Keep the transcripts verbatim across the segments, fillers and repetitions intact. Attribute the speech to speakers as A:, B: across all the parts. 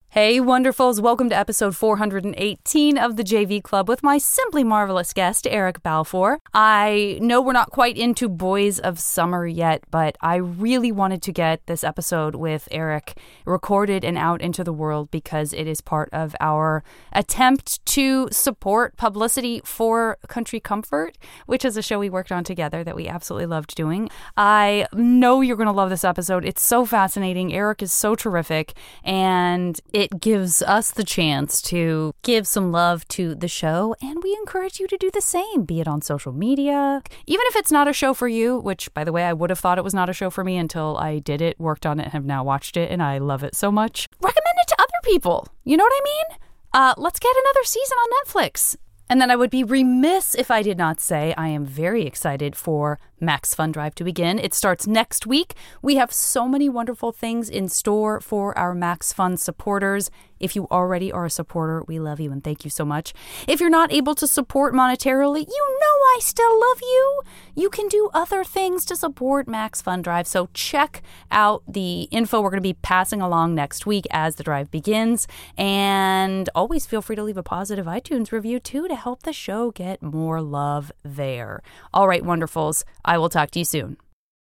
A: Hey, wonderfuls. Welcome to episode four hundred eighteen of the J V Club with my simply marvelous guest, Eric Balfour. I know we're not quite into Boys of Summer yet, but I really wanted to get this episode with Eric recorded and out into the world because it is part of our attempt to support publicity for Country Comfort, which is a show we worked on together that we absolutely loved doing. I know you're going to love this episode. It's so fascinating. Eric is so terrific, and it It gives us the chance to give some love to the show, and we encourage you to do the same, be it on social media. Even if it's not a show for you, which, by the way, I would have thought it was not a show for me until I did it, worked on it, and have now watched it, and I love it so much. Recommend it to other people. You know what I mean? Uh, let's get another season on Netflix. And then I would be remiss if I did not say I am very excited for Max Fun Drive to begin. It starts next week. We have so many wonderful things in store for our Max Fun supporters. If you already are a supporter, we love you and thank you so much. If you're not able to support monetarily, you know I still love you. You can do other things to support Max Fun Drive. So check out the info we're going to be passing along next week as the drive begins. And always feel free to leave a positive iTunes review too to help the show get more love there. All right, wonderfuls. I will talk to you soon.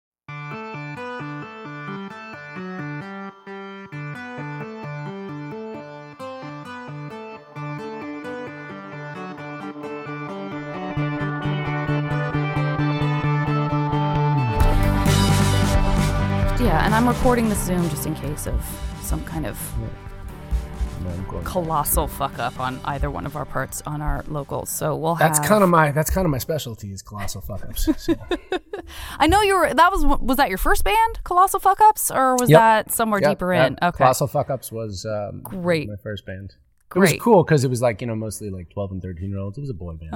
A: Yeah, and I'm recording the Zoom just in case of some kind of colossal fuck up on either one of our parts on our locals. So we'll have.
B: That's kind of my. That's kind of my specialty is colossal fuck ups. So.
A: I know you were. That was was that your first band, Colossal Fuck Ups, or was
B: yep.
A: that somewhere
B: yep.
A: deeper in?
B: Yep.
A: Okay.
B: Colossal Fuck Ups was um,
A: great.
B: My first band.
A: Great.
B: It was cool because it was like you know mostly like twelve and thirteen year olds. It was a boy band.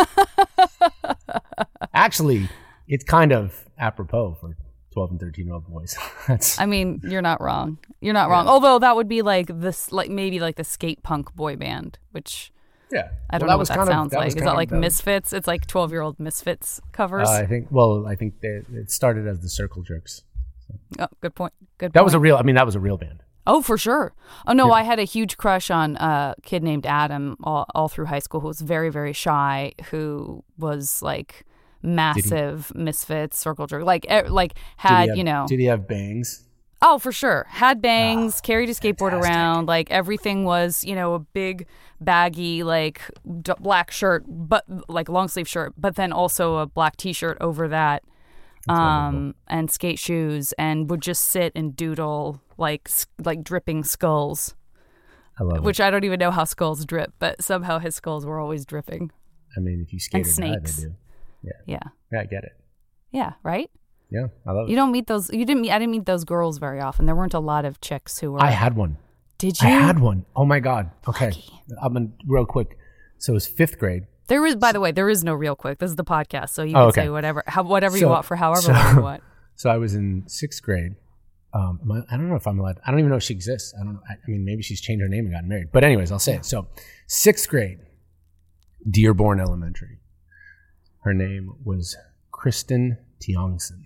A: Uh-huh.
B: Actually, it's kind of apropos for twelve and thirteen year old boys. That's,
A: I mean, you're not wrong. You're not wrong. Yeah. Although that would be like this, like maybe like the skate punk boy band, which
B: yeah,
A: I don't
B: well,
A: know what that
B: of,
A: sounds
B: that
A: like. Is that
B: of,
A: like
B: that
A: Misfits? Was... It's like twelve year old Misfits covers.
B: Uh, I think. Well, I think they, it started as the Circle Jerks. So.
A: Oh, good point. Good.
B: That
A: point.
B: was a real. I mean, that was a real band.
A: Oh, for sure. Oh no,
B: yeah.
A: I had a huge crush on a kid named Adam all, all through high school who was very, very shy, who was like massive he, Misfits, Circle Jerk, like like had
B: have,
A: you know.
B: Did he have bangs?
A: Oh, for sure. Had bangs, oh, carried a skateboard
B: fantastic.
A: around. Like everything was, you know, a big, baggy, like d- black shirt, but like long sleeve shirt, but then also a black T-shirt over that,
B: That's
A: um,
B: wonderful.
A: and skate shoes, and would just sit and doodle like like dripping skulls.
B: I love
A: which
B: it.
A: I don't even know how skulls drip, but somehow his skulls were always dripping.
B: I mean, if you skate
A: and snakes.
B: High, they do. Yeah.
A: Yeah.
B: Yeah, I get it.
A: Yeah. Right.
B: Yeah, I love it.
A: You don't meet those. You didn't meet. I didn't meet those girls very often. There weren't a lot of chicks who were.
B: I had one.
A: Did you?
B: I had one. Oh my god. Okay,
A: Lucky.
B: I'm gonna real quick. So it was fifth grade.
A: There is, by the way, there is no real quick. This is the podcast, so you
B: oh,
A: can
B: okay.
A: say whatever, how, whatever
B: so,
A: you want for however
B: so,
A: long you want.
B: So I was in sixth grade. Um, am I, I don't know if I'm allowed. I don't even know if she exists. I don't know. I, I mean, maybe she's changed her name and gotten married. But anyways, I'll say it. So sixth grade, Dearborn Elementary. Her name was Kristen Tiongson.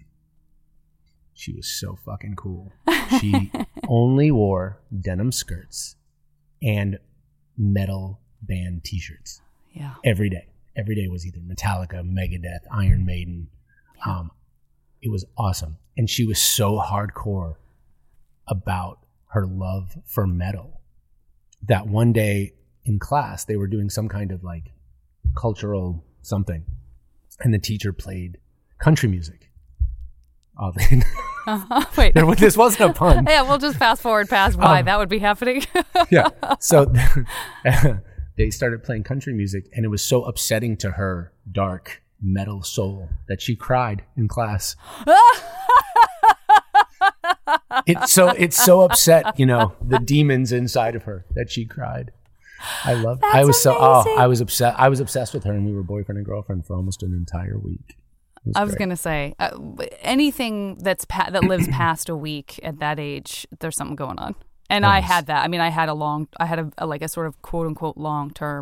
B: She was so fucking cool. She only wore denim skirts and metal band t-shirts.
A: Yeah.
B: Every day. Every day was either Metallica, Megadeth, Iron Maiden. Yeah. Um, it was awesome. And she was so hardcore about her love for metal that one day in class, they were doing some kind of like cultural something. And the teacher played country music. Oh,
A: uh-huh. Wait.
B: There, this wasn't a pun.
A: Yeah, we'll just fast forward past why um, that would be happening.
B: Yeah. So they started playing country music, and it was so upsetting to her dark metal soul that she cried in class. It's so it's so upset, you know, the demons inside of her that she cried. I love. I was
A: amazing.
B: so. Oh, I was obsessed. I was obsessed with her, and we were boyfriend and girlfriend for almost an entire week. Was
A: I was
B: great.
A: gonna say uh, anything that's pa- that lives past a week at that age, there's something going on. And nice. I had that. I mean, I had a long, I had a, a like a sort of quote unquote long term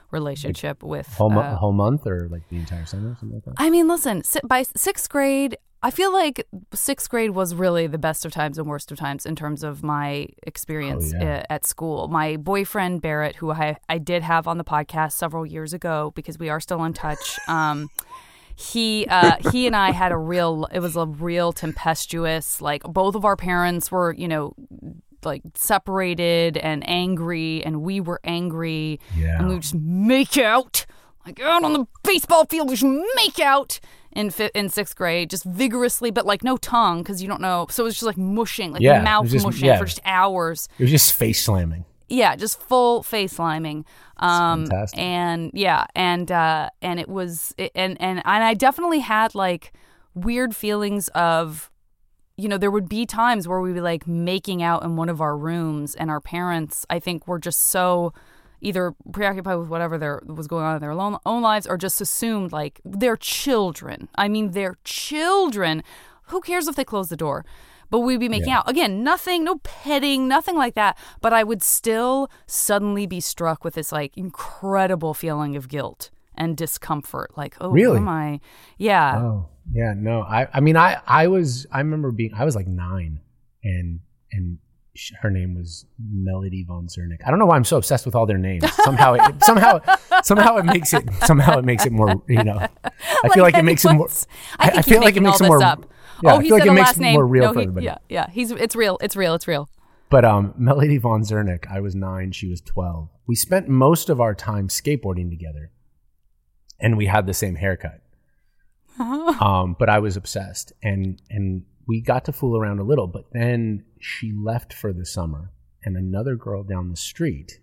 A: relationship with
B: whole, mo-
A: uh,
B: whole month or like the entire summer, something like that.
A: I mean, listen, si- by sixth grade, I feel like sixth grade was really the best of times and worst of times in terms of my experience
B: Oh, yeah.
A: uh, at school. My boyfriend, Barrett, who I, I did have on the podcast several years ago because we are still in touch, um, he uh, he and I had a real, it was a real tempestuous, like both of our parents were, you know, like separated and angry, and we were angry,
B: Yeah.
A: and we would just make out. Like out on the baseball field, we just make out in fi- in sixth grade, just vigorously, but like no tongue because you don't know. So it was just like mushing, like
B: Yeah, it
A: mouth
B: was just-
A: mushing
B: yeah.
A: for just hours.
B: It was just face slamming.
A: Yeah, just full face liming. Um,
B: fantastic.
A: and yeah, and uh, and it was, and and and I definitely had like weird feelings of, you know, there would be times where we'd be like making out in one of our rooms, and our parents, I think, were just so either preoccupied with whatever there was going on in their own, own lives, or just assumed like they're children. I mean, they're children. Who cares if they close the door? But we'd be making
B: Yeah.
A: out. Again, nothing, no petting, nothing like that. But I would still suddenly be struck with this like incredible feeling of guilt and discomfort. Like, oh,
B: Really?
A: who am I? Yeah.
B: Oh, yeah. No, I, I mean, I, I was, I remember being, I was like nine, and, and sh- her name was Melody von Zernick. I don't know why I'm so obsessed with all their names. Somehow, it, somehow, somehow it makes it, somehow it makes it more, you know, I feel like, it makes it more,
A: anyone's- I think
B: I
A: he's
B: feel like it
A: making
B: makes
A: all
B: it more,
A: this up.
B: yeah,
A: oh,
B: I
A: he
B: feel
A: said
B: like it
A: a
B: makes
A: last
B: it
A: name.
B: more real
A: no,
B: for
A: he,
B: everybody.
A: yeah, yeah. He's it's real. It's real. It's real.
B: But um, Melody von Zernick, I was nine, she was twelve. We spent most of our time skateboarding together, and we had the same haircut. um, but I was obsessed, and and we got to fool around a little. But then she left for the summer, and another girl down the street,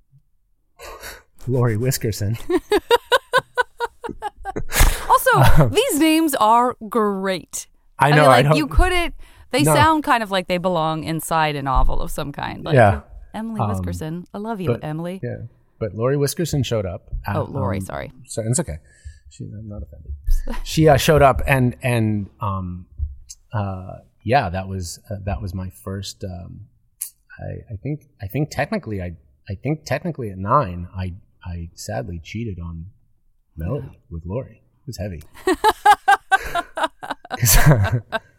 B: Lori Whiskerson.
A: Also, these names are great.
B: I know.
A: I mean,
B: I
A: like
B: don't,
A: you couldn't. They
B: No.
A: sound kind of like they belong inside a novel of some kind. Like,
B: Yeah.
A: Emily
B: Um,
A: Whiskerson. I love you,
B: but-
A: Emily.
B: yeah, but Lori Whiskerson showed up. At,
A: Oh, Lori.
B: um,
A: sorry.
B: So it's okay. She, I'm not offended. She uh, showed up, and and um, uh, yeah, that was uh, that was my first. Um, I, I think I think technically I I think technically at nine I I sadly cheated on Melody with Lori. It was heavy. 'Cause-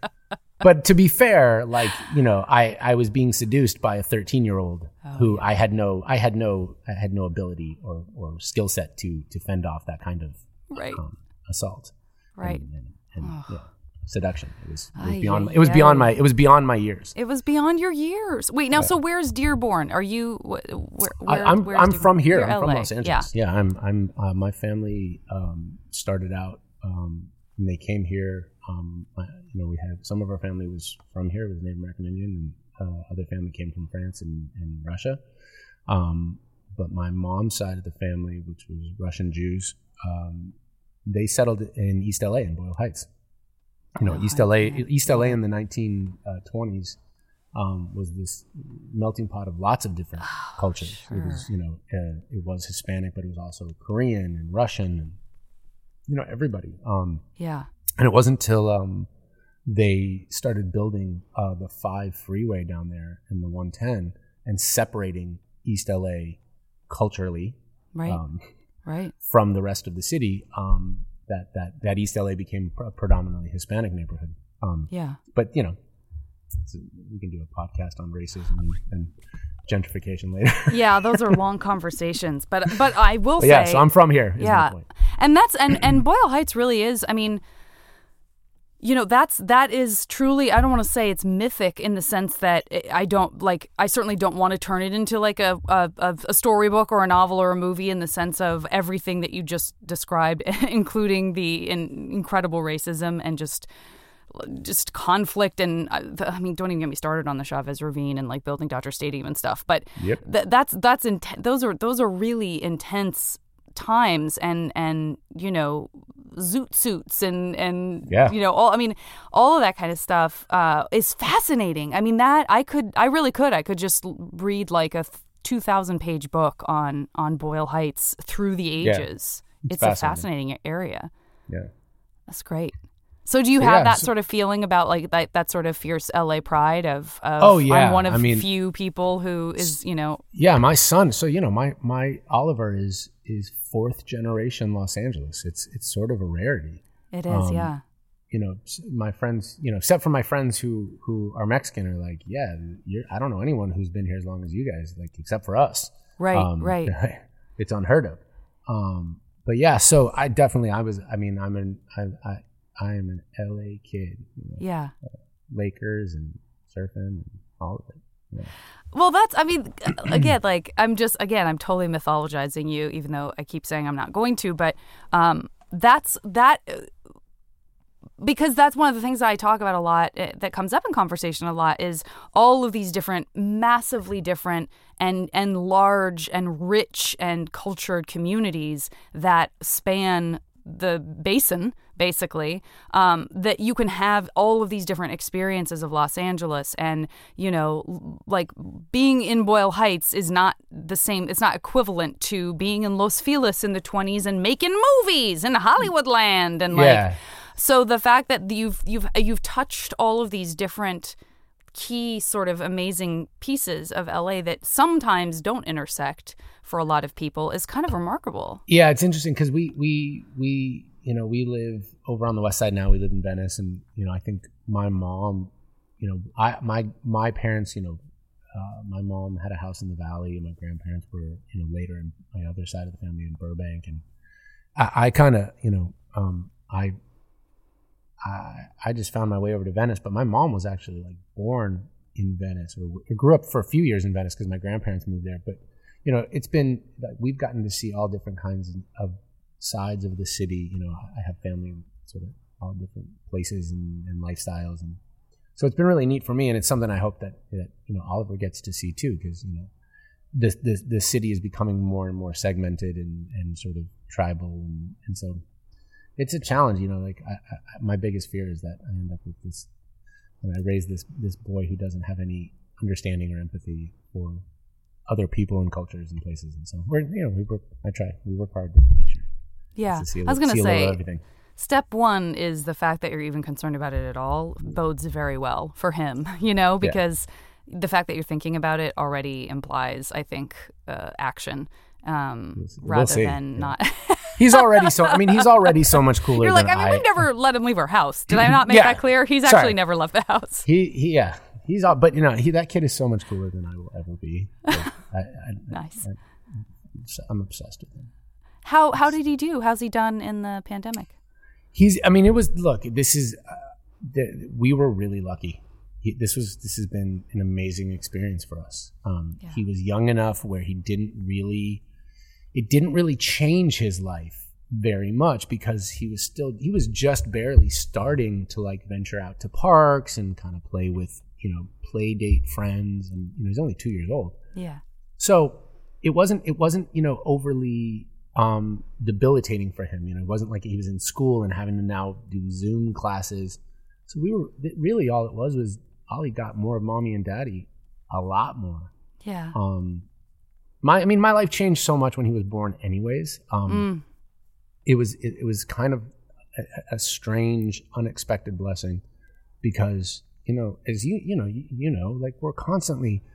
B: but to be fair, like, you know, I, I was being seduced by a thirteen year old who I had no I had no I had no ability or, or skill set to to fend off that kind of
A: Right.
B: um, assault,
A: Right.
B: and, and, and yeah, seduction. It was, it was
A: Ay,
B: beyond
A: ay,
B: it was
A: ay.
B: beyond my it was beyond my years.
A: It was beyond your years. Wait, now, so where's Dearborn? Are you? Wh- where,
B: I,
A: where,
B: I'm
A: where's
B: I'm
A: Dearborn?
B: from here.
A: You're
B: I'm from
A: L A.
B: Los Angeles. Yeah, I'm I'm uh, my family um, started out. Um, and they came here. Um, my, you know, we had some of our family was from here, was Native American Indian, and uh, other family came from France and, and Russia. Um, but my mom's side of the family, which was Russian Jews, um, they settled in East L A in Boyle Heights. You know,
A: Oh,
B: East L A,
A: okay.
B: East L A in the nineteen twenties um, was this melting pot of lots of different cultures. It was, you know, uh, it was Hispanic, but it was also Korean and Russian, and you know, everybody. Um,
A: Yeah.
B: and it wasn't until um, they started building uh, the five freeway down there and the one ten and separating East L A culturally
A: Right.
B: um,
A: right.
B: from the rest of the city, um, that, that, that East L A became a predominantly Hispanic neighborhood. Um,
A: Yeah.
B: but, you know, so we can do a podcast on racism and, and gentrification later.
A: Yeah, those are long conversations, but but I will
B: But
A: say,
B: yeah, so I'm from here. Is
A: yeah,
B: my point.
A: and that's and and Boyle Heights really is. I mean, you know, that's that is truly. I don't want to say it's mythic in the sense that I don't like. I certainly don't want to turn it into like a a, a storybook or a novel or a movie in the sense of everything that you just described, including the in, incredible racism and just. just conflict and uh, I mean, don't even get me started on the Chavez Ravine and like building Dodger Stadium and stuff. But
B: Yep.
A: th- that's that's inten- those are those are really intense times and and you know zoot suits and and
B: Yeah.
A: you know all I mean all of that kind of stuff uh, is fascinating. I mean that I could I really could I could just read like a two thousand page book on on Boyle Heights through the
B: Yeah.
A: ages.
B: It's
A: It's, a
B: fascinating.
A: fascinating area.
B: Yeah.
A: That's great. So do you
B: So,
A: have
B: yeah,
A: that
B: so-
A: sort of feeling about like that, that sort of fierce L A pride of, of
B: Oh, yeah.
A: I'm one of
B: I mean-
A: few people who is, you know,
B: Yeah, my son. So you know, my my Oliver is is fourth generation Los Angeles. It's it's sort of a rarity.
A: it is,
B: Um,
A: yeah.
B: You know, s- my friends. You know, except for my friends who who are Mexican, are like, yeah, you're, I don't know anyone who's been here as long as you guys, like except for us.
A: Right,
B: Um,
A: right.
B: It's unheard of. Um, but yeah, so I definitely, I was. I mean, I'm an I I, I am an L A kid. You know,
A: Yeah.
B: Lakers and surfing and all of it. Yeah.
A: Well, that's, I mean, again, like, I'm just, again, I'm totally mythologizing you, even though I keep saying I'm not going to, but um, that's, that, because that's one of the things that I talk about a lot, uh, that comes up in conversation a lot, is all of these different, massively different and, and large and rich and cultured communities that span the basin, basically, um, that you can have all of these different experiences of Los Angeles. And, you know, like being in Boyle Heights is not the same. It's not equivalent to being in Los Feliz in the twenties and making movies in Hollywoodland. And like,
B: Yeah.
A: so the fact that you've, you've, you've touched all of these different key sort of amazing pieces of L A that sometimes don't intersect for a lot of people is kind of remarkable.
B: Yeah, it's interesting because we we we you know we live over on the west side now. We live in Venice, and you know I think my mom, you know, I my my parents, you know, uh, my mom had a house in the Valley, and my grandparents were you know later in my other side of the family in Burbank, and I, I kind of you know um, I. I I just found my way over to Venice, but my mom was actually like born in Venice, or, or grew up for a few years in Venice because my grandparents moved there. But you know, it's been like we've gotten to see all different kinds of sides of the city. You know, I have family in sort of all different places and, and lifestyles, and so it's been really neat for me. And it's something I hope that, that you know Oliver gets to see too, because you know, the the the city is becoming more and more segmented and, and sort of tribal, and, and so. It's a challenge, you know. Like I, I, my biggest fear is that I end up with this, when I raise this this boy who doesn't have any understanding or empathy for other people and cultures and places. And so we're, you know, we work. I try. We work hard to make sure.
A: Yeah,
B: to see a,
A: I was going to
B: see a little
A: say,
B: of everything.
A: Step one is the fact that you're even concerned about it at all bodes very well for him. You know, because yeah. the fact that you're thinking about it already implies, I think, uh, action um,
B: we'll,
A: rather
B: we'll
A: than
B: yeah.
A: not.
B: He's already so. I mean, he's already so much cooler.
A: You're like,
B: than
A: I mean,
B: I
A: we've never let him leave our house. Did I not make
B: Yeah.
A: that clear? He's
B: Sorry.
A: actually never left the house.
B: He, he, yeah, he's all. But you know, he that kid is so much cooler than I will ever be. Like, I, I,
A: Nice.
B: I, I'm obsessed with him.
A: How how did he do? How's he done in the pandemic?
B: He's. I mean, it was. Look, this is. Uh, the, we were really lucky. He, this was. This has been an amazing experience for us. Um,
A: Yeah.
B: He was young enough where he didn't really. It didn't really change his life very much because he was still. He was just barely starting to like venture out to parks and kind of play with you know play date friends, and you know he's only two years old.
A: Yeah.
B: So it wasn't. It wasn't you know overly. Um, debilitating for him. You know, it wasn't like he was in school and having to now do Zoom classes. So we were really all it was was Ollie got more of mommy and daddy, a lot more.
A: Yeah.
B: Um, my, I mean, my life changed so much when he was born. Anyways, um,
A: Mm.
B: it was it, it was kind of a, a strange, unexpected blessing because you know, as you you know you, you know, like we're constantly.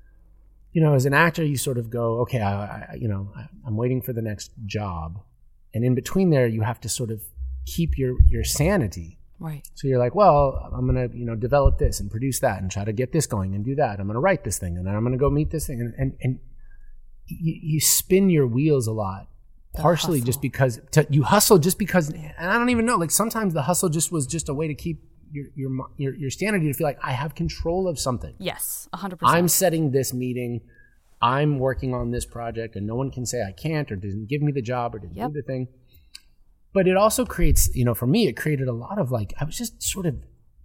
B: You know, as an actor, you sort of go, okay, I, I, you know, I, I'm waiting for the next job, and in between there, you have to sort of keep your your sanity.
A: Right.
B: So you're like, well, I'm gonna, you know, develop this and produce that and try to get this going and do that. I'm gonna write this thing and then I'm gonna go meet this thing, and and, and you, you spin your wheels a lot,
A: The
B: partially
A: hustle.
B: just because to, you hustle just because, and I don't even know. Like sometimes the hustle just was just a way to keep your your your, your sanity to feel like I have control of something.
A: Yes, one hundred percent.
B: I'm setting this meeting. I'm working on this project, and no one can say I can't or didn't give me the job or didn't
A: Yep.
B: do the thing. But it also creates, you know, for me, it created a lot of like, I was just sort of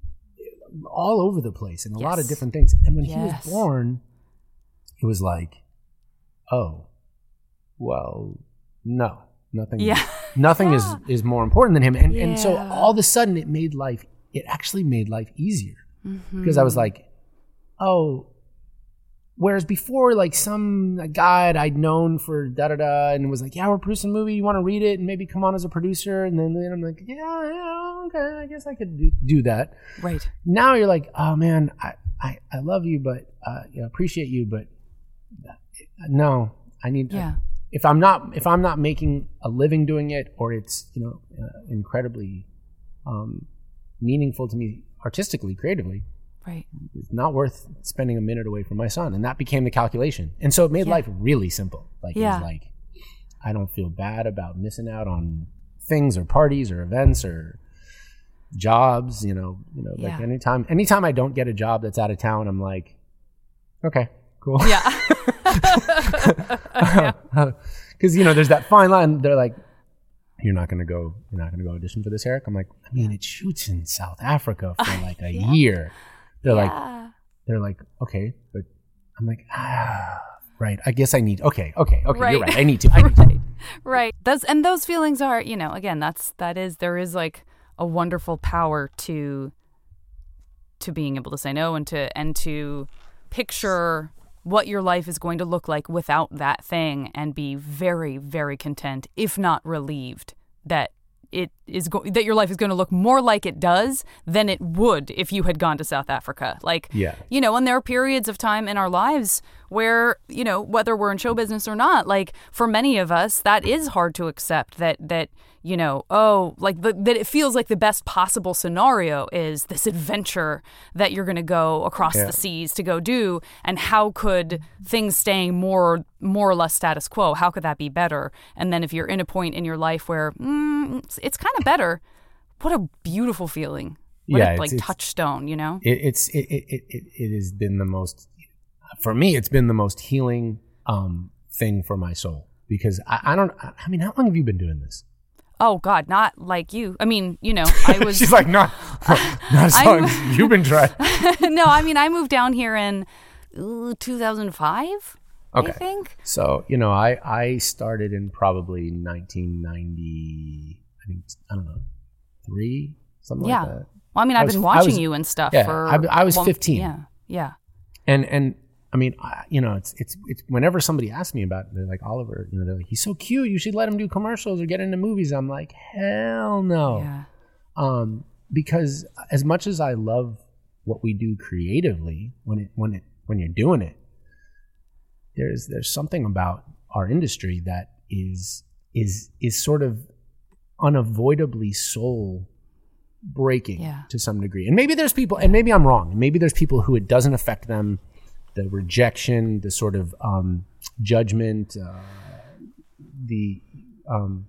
B: all over the place and a lot of
A: Yes.
B: different things. And when he
A: Yes.
B: was born, it was like, oh, well, no, nothing.
A: Yeah.
B: Nothing is, is more important than him. And, and so
A: Yeah.
B: all of a sudden it made life, it actually made life easier
A: Mhm.
B: because I was like, oh, whereas before, like some guy I'd known for da da da, and was like, "Yeah, we're producing a movie. You want to read it and maybe come on as a producer?" And then, then I'm like, "Yeah, yeah, okay, I guess I could do, do that."
A: Right.
B: Now you're like, "Oh man, I I, I love you, but uh, you know, appreciate you, but no, I need."
A: Yeah.
B: Uh, if I'm not if I'm not making a living doing it, or it's you know uh, incredibly um, meaningful to me artistically, creatively.
A: Right.
B: It's not worth spending a minute away from my son. And that became the calculation. And so it made
A: Yeah.
B: life really simple. Like,
A: Yeah.
B: it was like, I don't feel bad about missing out on things or parties or events or jobs, you know, you know, like
A: Yeah.
B: anytime, anytime I don't get a job that's out of town, I'm like, okay, cool.
A: Yeah.
B: Cause you know, there's that fine line. They're like, you're not going to go, you're not going to go audition for this, Eric. I'm like, I mean, it shoots in South Africa for like a
A: Yeah.
B: year. They're like,
A: Yeah.
B: they're like, okay, but I'm like, ah, right. I guess I need, okay, okay, okay.
A: Right.
B: You're right. I need to, I need
A: Right.
B: to.
A: Right. Those and those feelings are, you know, again, that's that is there is like a wonderful power to to being able to say no and to and to picture what your life is going to look like without that thing and be very, very content, if not relieved, that it is go- that your life is going to look more like it does than it would if you had gone to South Africa. Like,
B: Yeah.
A: you know, and there are periods of time in our lives where, you know, whether we're in show business or not, like for many of us, that is hard to accept that, that, you know, oh, like the, that it feels like the best possible scenario is this adventure that you're going to go across
B: Yeah.
A: the seas to go do. And how could things staying more, more or less status quo, how could that be better? And then if you're in a point in your life where mm, it's, it's kind of better, what a beautiful feeling. What
B: Yeah,
A: a,
B: it's-
A: like
B: it's-
A: touchstone, you know?
B: It, it's, it, it, it, it, it has been the most, for me, it's been the most healing um, thing for my soul. Because I, I don't, I mean, how long have you been doing this?
A: Oh God, not like you. I mean, you know, I was.
B: She's like, not, not as
A: I'm-
B: long as you've been trying.
A: No, I mean, I moved down here in ooh, two thousand five.
B: Okay.
A: I think.
B: So, you know, I, I started in probably nineteen ninety, I think, I don't know, three, something
A: Yeah.
B: like that.
A: Well, I mean,
B: I
A: I've
B: was-
A: been
B: I
A: watching
B: was-
A: you and stuff
B: yeah,
A: for.
B: I- I was
A: well,
B: fifteen.
A: Yeah. Yeah.
B: And, and I mean, I, you know, it's, it's, it's, whenever somebody asks me about it, they're like, Oliver, you know, they're like, he's so cute. You should let him do commercials or get into movies. I'm like, hell no.
A: Yeah.
B: Um, because as much as I love what we do creatively, when it, when it, when you're doing it, there's, there's something about our industry that is, is, is sort of unavoidably soul breaking
A: Yeah.
B: to some degree. And maybe there's people, and maybe I'm wrong, and maybe there's people who it doesn't affect them, the rejection, the sort of um, judgment, uh, the, um,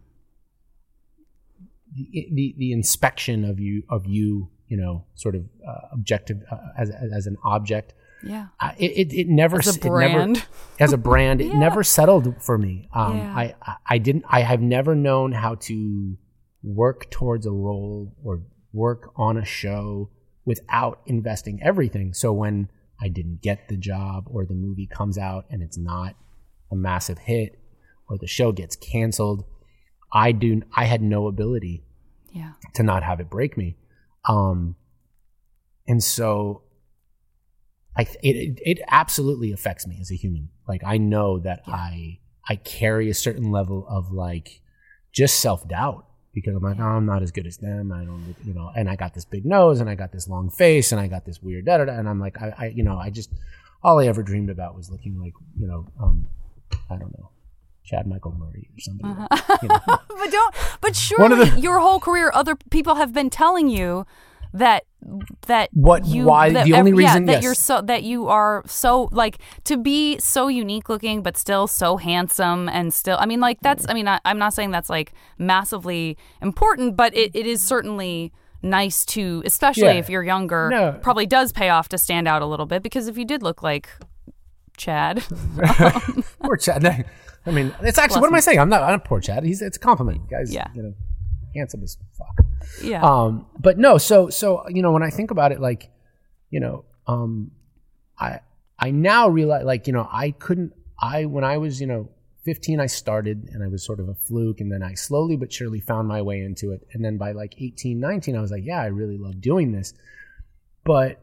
B: the the the inspection of you of you, you know, sort of uh, objective uh, as as an object.
A: Yeah.
B: Uh, it, it it never
A: As a
B: it never-
A: brand.
B: as a brand it
A: Yeah.
B: never settled for me. Um,
A: Yeah.
B: I, I I didn't I have never known how to work towards a role or work on a show without investing everything. So when I didn't get the job, or the movie comes out and it's not a massive hit, or the show gets canceled, I do I had no ability
A: Yeah.
B: to not have it break me. Um, and so I, it, it absolutely affects me as a human. Like, I know that
A: Yeah.
B: I, I carry a certain level of like just self-doubt, because I'm like, oh, I'm not as good as them. I don't, you know, and I got this big nose, and I got this long face, and I got this weird da da da. And I'm like, I, I, you know, I just, all I ever dreamed about was looking like, you know, um, I don't know, Chad Michael Murray or somebody.
A: Uh-huh.
B: You know.
A: But don't. But
B: One of
A: surely
B: the-
A: your whole career, other people have been telling you that that
B: What-
A: you
B: why-
A: that
B: the only
A: ev- yeah,
B: reason-
A: that
B: yes.
A: you're so that you are so like to be so unique looking but still so handsome and still I mean like that's I mean I, I'm not saying that's like massively important, but it, it is certainly nice to, especially
B: Yeah.
A: if you're younger,
B: No.
A: probably does pay off to stand out a little bit, because if you did look like Chad.
B: Poor Chad. I mean, it's actually,
A: Bless
B: what am I
A: him.
B: saying? I'm not, I'm not poor Chad. He's, it's a compliment. Guys,
A: Yeah.
B: you know, handsome as fuck.
A: Yeah.
B: Um, but no, so, so, you know, when I think about it, like, you know, um, I, I now realize, like, you know, I couldn't, I, when I was, you know, fifteen, I started, and I was sort of a fluke, and then I slowly but surely found my way into it. And then by like eighteen, nineteen, I was like, yeah, I really love doing this. But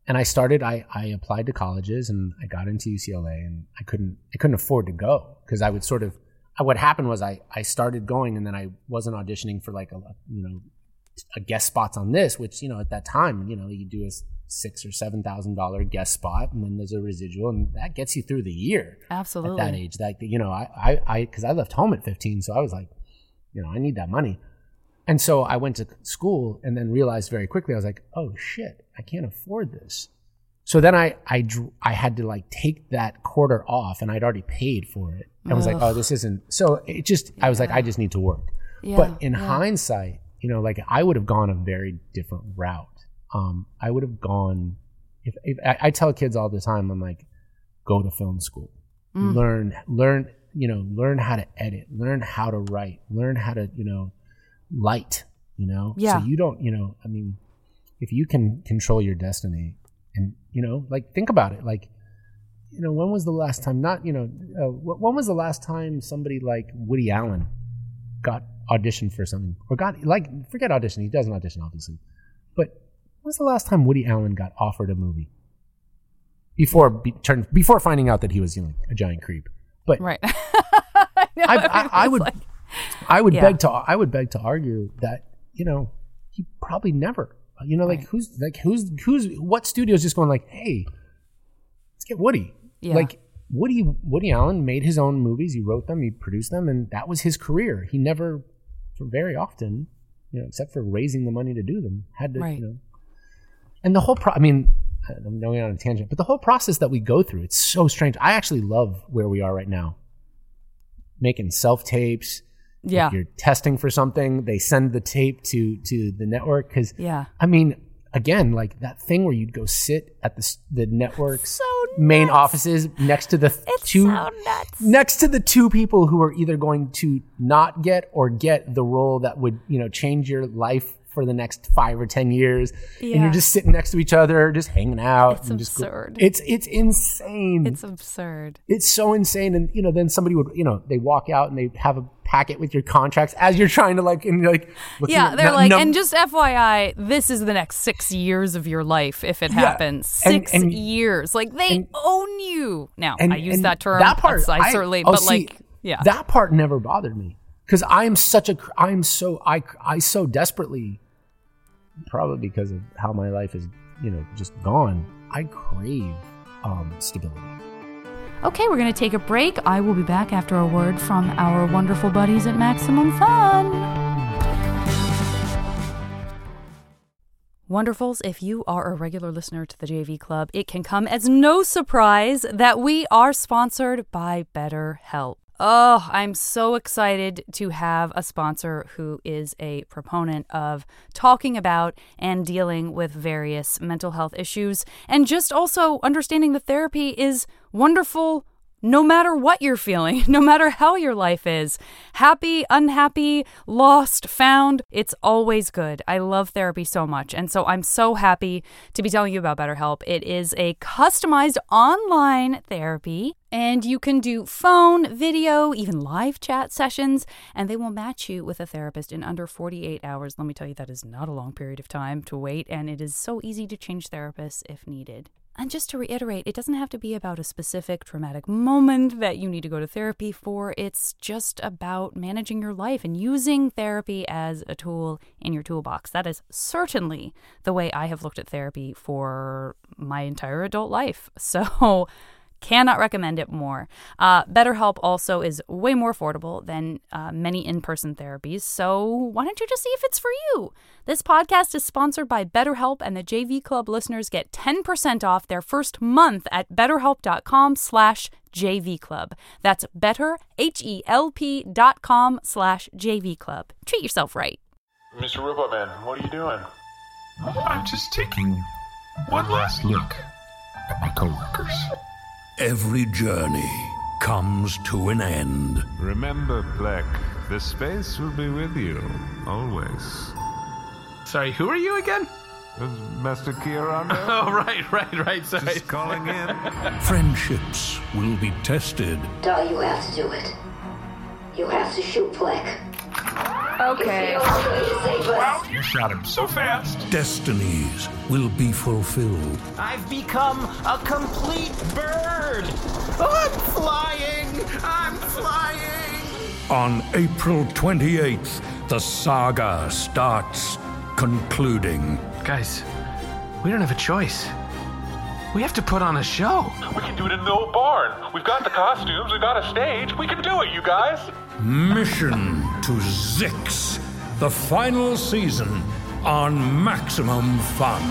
B: and I started, I, I applied to colleges and I got into U C L A, and I couldn't, I couldn't afford to go because I would sort of, what happened was I, I started going and then I wasn't auditioning for like a, you know, a guest spots on this, which, you know, at that time, you know, you do a six or seven thousand dollar guest spot, and then there's a residual, and that gets you through the year.
A: Absolutely.
B: At that age, like, you know, I, I, I, because I left home at fifteen, so I was like, you know, I need that money, and so I went to school, and then realized very quickly, I was like, oh shit, I can't afford this. So then I, I, drew, I had to like take that quarter off, and I'd already paid for it. I was Ugh. like, oh, this isn't. So it just, yeah. I was like, I just need to work. Yeah. But in yeah. hindsight, you know, like I would have gone a very different route. Um, I would have gone, if, if I, I tell kids all the time, I'm like, go to film school, mm. learn, learn, you know, learn how to edit, learn how to write, learn how to, you know, light, you know,
A: yeah.
B: so you don't, you know, I mean, if you can control your destiny and, you know, like think about it, like, you know, when was the last time, not, you know, uh, when was the last time somebody like Woody Allen got auditioned for something or got like, forget audition. He doesn't audition obviously, but when was the last time Woody Allen got offered a movie before be, turn, before finding out that he was, you know, like a giant creep? But
A: right,
B: I, I, I, I would, like, I would
A: yeah.
B: beg to, I would beg to argue that, you know, he probably never, you know, like right. who's like who's who's what studio is just going like, hey, let's get Woody. Yeah. Like Woody, Woody Allen made his own movies. He wrote them, he produced them, and that was his career. He never, for very often, you know, except for raising the money to do them, had to, right. you know. And the whole pro- I mean, I'm going on a tangent, but the whole process that we go through, it's so strange. I actually love where we are right now. Making self-tapes.
A: Yeah.
B: If you're testing for something, they send the tape to, to the network. Because,
A: yeah.
B: I mean, again, like that thing where you'd go sit at the the network's
A: so
B: main offices next to the
A: it's
B: two
A: so nuts.
B: next to the two people who are either going to not get or get the role that would, you know, change your life for the next five or ten years, yeah. and you're just sitting next to each other, just hanging out.
A: It's
B: and
A: absurd.
B: Just go, it's it's insane.
A: It's absurd.
B: It's so insane. And you know, then somebody would, you know, they walk out and they have a packet with your contracts as you're trying to like, and you're like,
A: yeah,
B: at,
A: they're
B: n-
A: like,
B: num-
A: and just F Y I, this is the next six years of your life if it yeah. happens. Six and, and, years, like they and, own you. Now and, I use that term.
B: That part,
A: I, I certainly,
B: oh,
A: but
B: see,
A: like, yeah,
B: that part never bothered me because I am such a, I am so, I, I so desperately. Probably because of how my life is, you know, just gone. I crave um, stability.
A: Okay, we're going to take a break. I will be back after a word from our wonderful buddies at Maximum Fun. Wonderfuls, if you are a regular listener to the J V Club, it can come as no surprise that we are sponsored by BetterHelp. Oh, I'm so excited to have a sponsor who is a proponent of talking about and dealing with various mental health issues, and just also understanding that therapy is wonderful no matter what you're feeling, no matter how your life is. Happy, unhappy, lost, found, it's always good. I love therapy so much. And so I'm so happy to be telling you about BetterHelp. It is a customized online therapy, and you can do phone, video, even live chat sessions, and they will match you with a therapist in under forty-eight hours. Let me tell you, that is not a long period of time to wait, and it is so easy to change therapists if needed. And just to reiterate, it doesn't have to be about a specific traumatic moment that you need to go to therapy for. It's just about managing your life and using therapy as a tool in your toolbox. That is certainly the way I have looked at therapy for my entire adult life. So cannot recommend it more. Uh, BetterHelp also is way more affordable than uh, many in-person therapies, so why don't you just see if it's for you? This podcast is sponsored by BetterHelp, and the J V Club listeners get ten percent off their first month at betterhelp.com slash jvclub. That's better, H-E-L-P dot com slash jvclub. Treat yourself right.
C: Mister Robot Man, what are you doing?
D: I'm just taking one last look at my coworkers.
E: Every journey comes to an end.
C: Remember, Black, the space will be with you, always.
D: Sorry, who are you again?
C: Master Kiarando.
D: Oh, right, right, right, sorry.
C: Just calling in.
E: Friendships will be tested.
F: Doll, you have to do it. You have to shoot Black.
A: Okay.
D: Wow, you shot him so fast.
E: Destinies will be fulfilled.
F: I've become a complete bird. I'm flying. I'm flying.
E: On April twenty-eighth, the saga starts concluding.
G: Guys, we don't have a choice. We have to put on a show.
C: We can do it in the old barn. We've got the costumes, we've got a stage. We can do it, you guys.
E: Mission to Zix, the final season on Maximum Fun.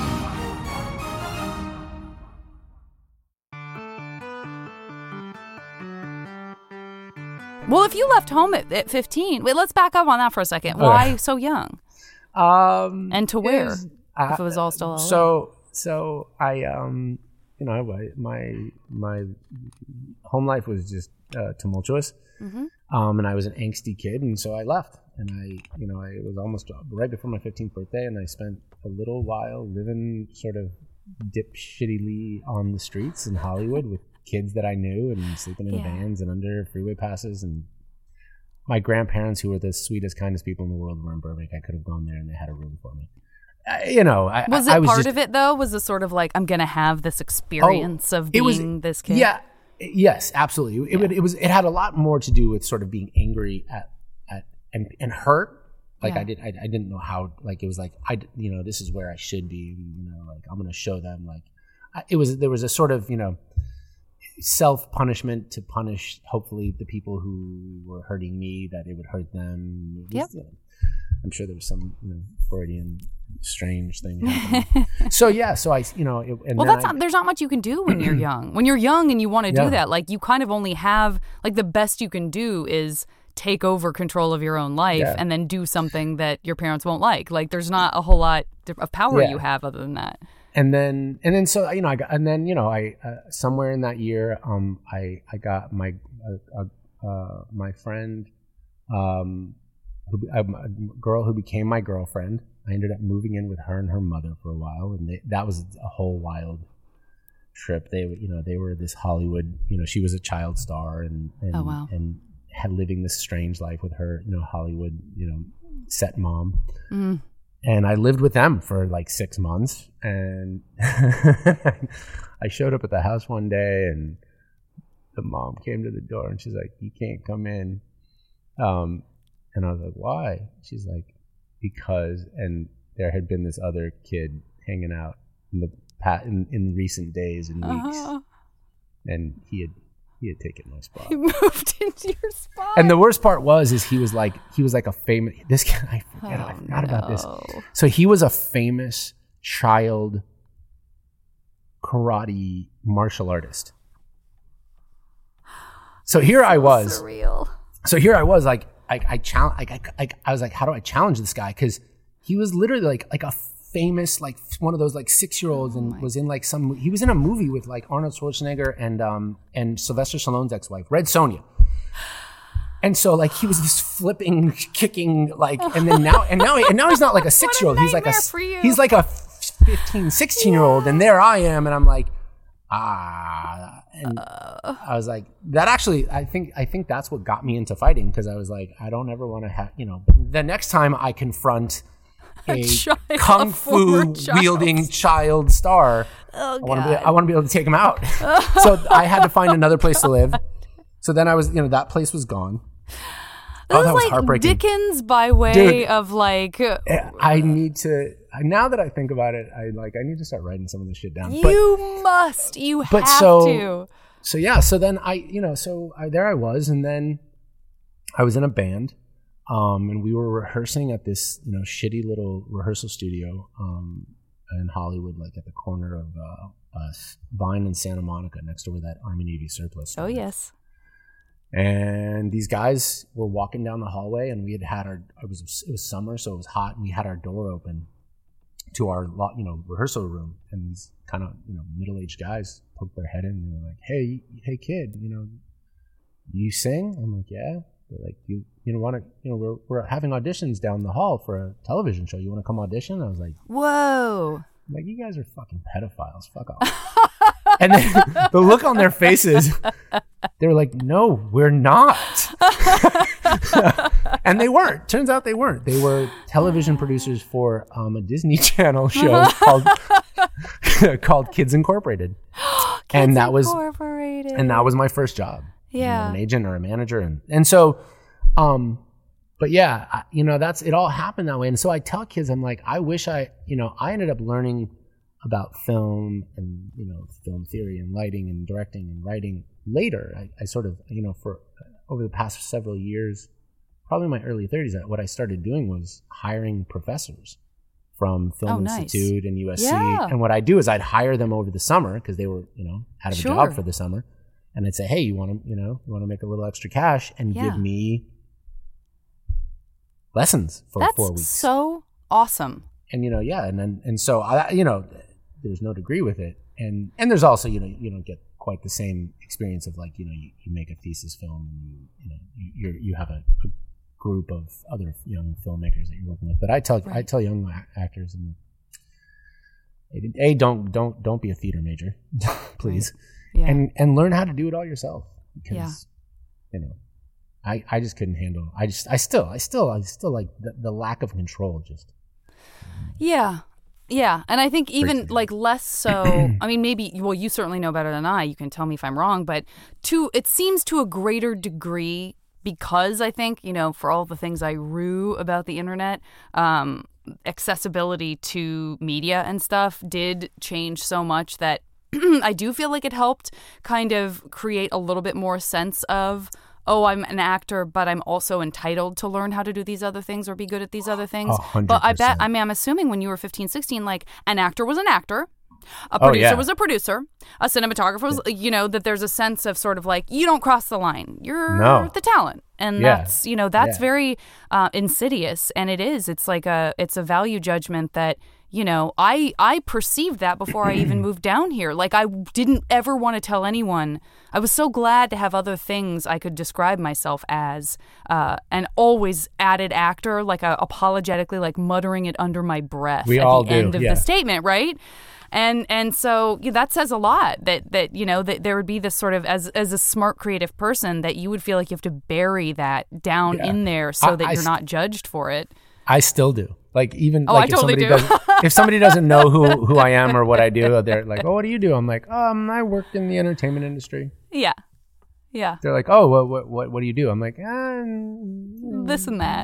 A: Well, if you left home at, at fifteen, wait, let's back up on that for a second.
B: Okay.
A: Why so young?
B: Um,
A: And to where?
B: is-
A: If it was all still L A.
B: So, so I, um, you know, I- my my home life was just uh, tumultuous,
A: Mm-hmm.
B: um, and I was an angsty kid, and so I left, and I, you know, I was almost right before my fifteenth birthday, and I spent a little while living sort of dipshittily on the streets in Hollywood with kids that I knew, and sleeping in
A: Yeah.
B: vans and under freeway passes, and my grandparents, who were the sweetest, kindest people in the world, were in Burbank. I could have gone there, and they had a room for me. I, you know, I,
A: Was
B: I,
A: it
B: I was
A: part
B: just,
A: of it though? Was it sort of like I'm gonna have this experience of
B: it
A: being
B: was-
A: this kid?
B: Yeah, yes, absolutely. It, would, it was. It had a lot more to do with sort of being angry at at and, and hurt. Like
A: Yeah.
B: I did, I, I didn't know how. Like it was like I, you know, this is where I should be. You know, like I'm going to show them. Like I, it was. There was a sort of, you know, self punishment to punish. Hopefully, the people who were hurting me, that it would hurt them. It was,
A: Yep.
B: you know, I'm sure there was some, you know, Freudian strange thing happening. So yeah, so I, you know, it, and
A: Well,
B: then
A: that's
B: I,
A: not, there's not much you can do when you're young. When you're young and you want to do
B: Yeah.
A: that, like you kind of only have like the best you can do is take over control of your own life
B: Yeah.
A: and then do something that your parents won't like. Like there's not a whole lot of power
B: Yeah.
A: you have other than that.
B: and then and then so you know I got, and then you know I uh, somewhere in that year um I I got my uh, uh, uh my friend um who, a, a girl who became my girlfriend. I ended up moving in with her and her mother for a while, and they, that was a whole wild trip. They you know they were this Hollywood, you know, she was a child star, and and,
A: Oh, wow.
B: and had living this strange life with her, you know, Hollywood, you know, set mom.
A: Mm.
B: And I lived with them for like six months. And I showed up at the house one day, and the mom came to the door, and she's like, "You can't come in." Um, and I was like, "Why?" She's like, "Because," and there had been this other kid hanging out in the pat in, in recent days and weeks,
A: Uh-huh.
B: and he had he had taken my spot.
A: You moved into your spot.
B: And the worst part was, is he was like, he was like a famous, this guy, I forget, I
A: Oh,
B: forgot about this.
A: no.
B: So he was a famous child karate martial artist. So here I was,
A: Surreal.
B: so here I was like, I, I challenge, I, I, I was like, how do I challenge this guy? Cause he was literally like, like a famous, like one of those like six-year-olds, and
A: Oh
B: was in like some, he was in a movie with like Arnold Schwarzenegger and, um, and Sylvester Stallone's ex-wife, Red Sonja. And so like he was this flipping, kicking, like, and then now, and now, and now he's not like a six-year-old. He's like a,
A: nightmare for you.
B: he's like a fifteen, sixteen-year-old. And there I am. And I'm like, ah, and I was like, that actually, I think, I think that's what got me into fighting. Cause I was like, I don't ever want to have, you know, the next time I confront a
A: child-
B: kung
A: a former
B: fu
A: child
B: wielding child star,
A: Oh,
B: I want to
A: God.
B: be, I want to be able to take him out. So I had to find another place to live. So then I was, you know, that place was gone.
A: This
B: Oh,
A: is
B: that was
A: like
B: heartbreaking.
A: Dickens by way
B: Dude.
A: of like
B: I need to, now that I think about it, I like, I need to start writing some of this shit down. But,
A: you must, you
B: but
A: have
B: so,
A: to.
B: so yeah, so then I, you know, so I, there I was, and then I was in a band, um, and we were rehearsing at this, you know, shitty little rehearsal studio, um, in Hollywood, like at the corner of, uh, uh Vine and Santa Monica, next door to that Army Navy surplus store.
A: Oh yes.
B: And these guys were walking down the hallway, and we had had our, it was, it was summer, so it was hot, and we had our door open to our, lo- you know, rehearsal room. And these kind of, you know, middle-aged guys poked their head in, and they were like, hey, hey kid, you know, you sing? I'm like, yeah. They're like, you, you know, want to, you know, we're, we're having auditions down the hall for a television show. You want to come audition? I was like,
A: Whoa.
B: I'm like, you guys are fucking pedophiles. Fuck off. And then the look on their faces, they were like, no, we're not. And they weren't. Turns out they weren't. They were television producers for um, a Disney Channel show called called Kids Incorporated.
A: Kids
B: and that was
A: Incorporated.
B: and that was my first job.
A: Yeah.
B: You know, an agent or a manager, and and so, um, but yeah, I, you know, that's it. All happened that way, and so I tell kids, I'm like, I wish I, you know, I ended up learning about film and, you know, film theory and lighting and directing and writing later. I, I sort of, you know, for over the past several years, probably in my early thirties, what I started doing was hiring professors from Film
A: Oh, nice.
B: Institute and U S C.
A: Yeah.
B: And what I'd do is I'd hire them over the summer because they were, you know, out of
A: Sure.
B: a job for the summer. And I'd say, hey, you want to, you know, you want to make a little extra cash and
A: Yeah.
B: give me lessons for
A: That's
B: four weeks.
A: so awesome.
B: And, you know, yeah. And then, and so I, you know, there's no degree with it. And, and there's also, you know, you don't get quite the same experience of like, you know, you, you make a thesis film and you, you know, you, you're, you have a, a group of other young filmmakers that you're working with. But I tell, I
A: Right.
B: tell young a- actors and a, don't, don't, don't be a theater major, please.
A: Yeah.
B: And, and learn how to do it all yourself because,
A: Yeah.
B: you know, I, I just couldn't handle, I just, I still, I still, I still like the, the lack of control just.
A: Yeah. Yeah. And I think even
B: me
A: like less so, I mean, maybe, well, you certainly know better than I. You can tell me if I'm wrong, but to, it seems to a greater degree because I think, you know, for all the things I rue about the internet, um, accessibility to media and stuff did change so much that I do feel like it helped kind of create a little bit more sense of, oh, I'm an actor, but I'm also entitled to learn how to do these other things or be good at these other things.
B: A hundred
A: But I bet,
B: percent.
A: I mean, I'm assuming when you were fifteen, sixteen, like an actor was an actor, a
B: Oh,
A: producer
B: yeah.
A: was a producer, a cinematographer was, you know, that there's a sense of sort of like, you don't cross the line. You're
B: No.
A: the talent. And
B: Yeah.
A: that's, you know, that's
B: Yeah.
A: very uh, insidious. And it is. It's like a, it's a value judgment that, you know, I I perceived that before I even moved down here. Like I didn't ever want to tell anyone. I was so glad to have other things I could describe myself as, uh, and always added actor, like uh, apologetically, like muttering it under my breath
B: We
A: at
B: all
A: the
B: do,
A: end of
B: yeah.
A: the statement, right? And and so yeah, that says a lot that that you know that there would be this sort of as as a smart creative person that you would feel like you have to bury that down
B: Yeah.
A: in there so
B: I-
A: that
B: I
A: you're
B: st-
A: not judged for it.
B: I still do. Like even
A: Oh,
B: like
A: I
B: if
A: totally
B: somebody
A: do.
B: doesn't if somebody doesn't know who who I am or what I do, they're like, "Oh, what do you do?" I'm like, "Um, I work in the entertainment industry."
A: Yeah, yeah,
B: They're like, "Oh, what what what, what do you do?" I'm like, um,
A: this and that.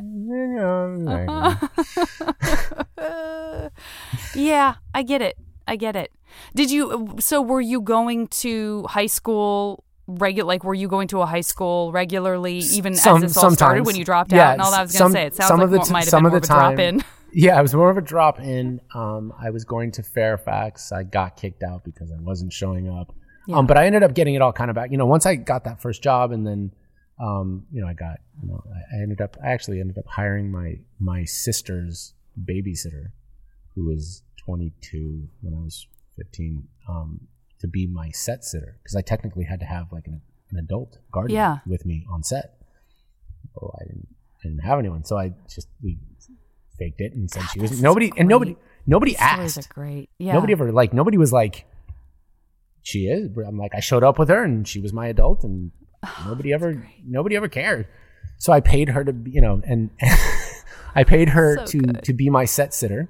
B: uh,
A: Yeah, I get it. I get it. Did you? So, were you going to high school regular? Like, were you going to a high school regularly, even
B: Some-
A: as this all started
B: sometimes.
A: when you dropped
B: Yeah,
A: out and all that? I was
B: some-
A: going to say it sounds
B: some
A: like
B: of the
A: more,
B: t-
A: might have
B: some
A: been
B: of
A: more
B: the
A: of a drop
B: time-
A: in.
B: Yeah, it was more of a drop in. Um, I was going to Fairfax. I got kicked out because I wasn't showing up.
A: Yeah.
B: Um, but I ended up getting it all kind of back. You know, once I got that first job, and then, um, you know, I got, you know, I, I ended up, I actually ended up hiring my my sister's babysitter, who was twenty-two when I was fifteen, um, to be my set sitter because I technically had to have like an, an adult guardian
A: Yeah.
B: with me on set. Well, I didn't, I didn't have anyone, so I just we faked it and said she was
A: this is
B: nobody, and nobody,
A: great.
B: nobody
A: These stories
B: asked.
A: are great. Yeah.
B: Nobody ever like nobody was like, she is. I'm like, I showed up with her and she was my adult, and nobody ever nobody ever cared. So I paid her to, be- you know, and I paid her
A: So
B: to
A: good.
B: to be my set sitter,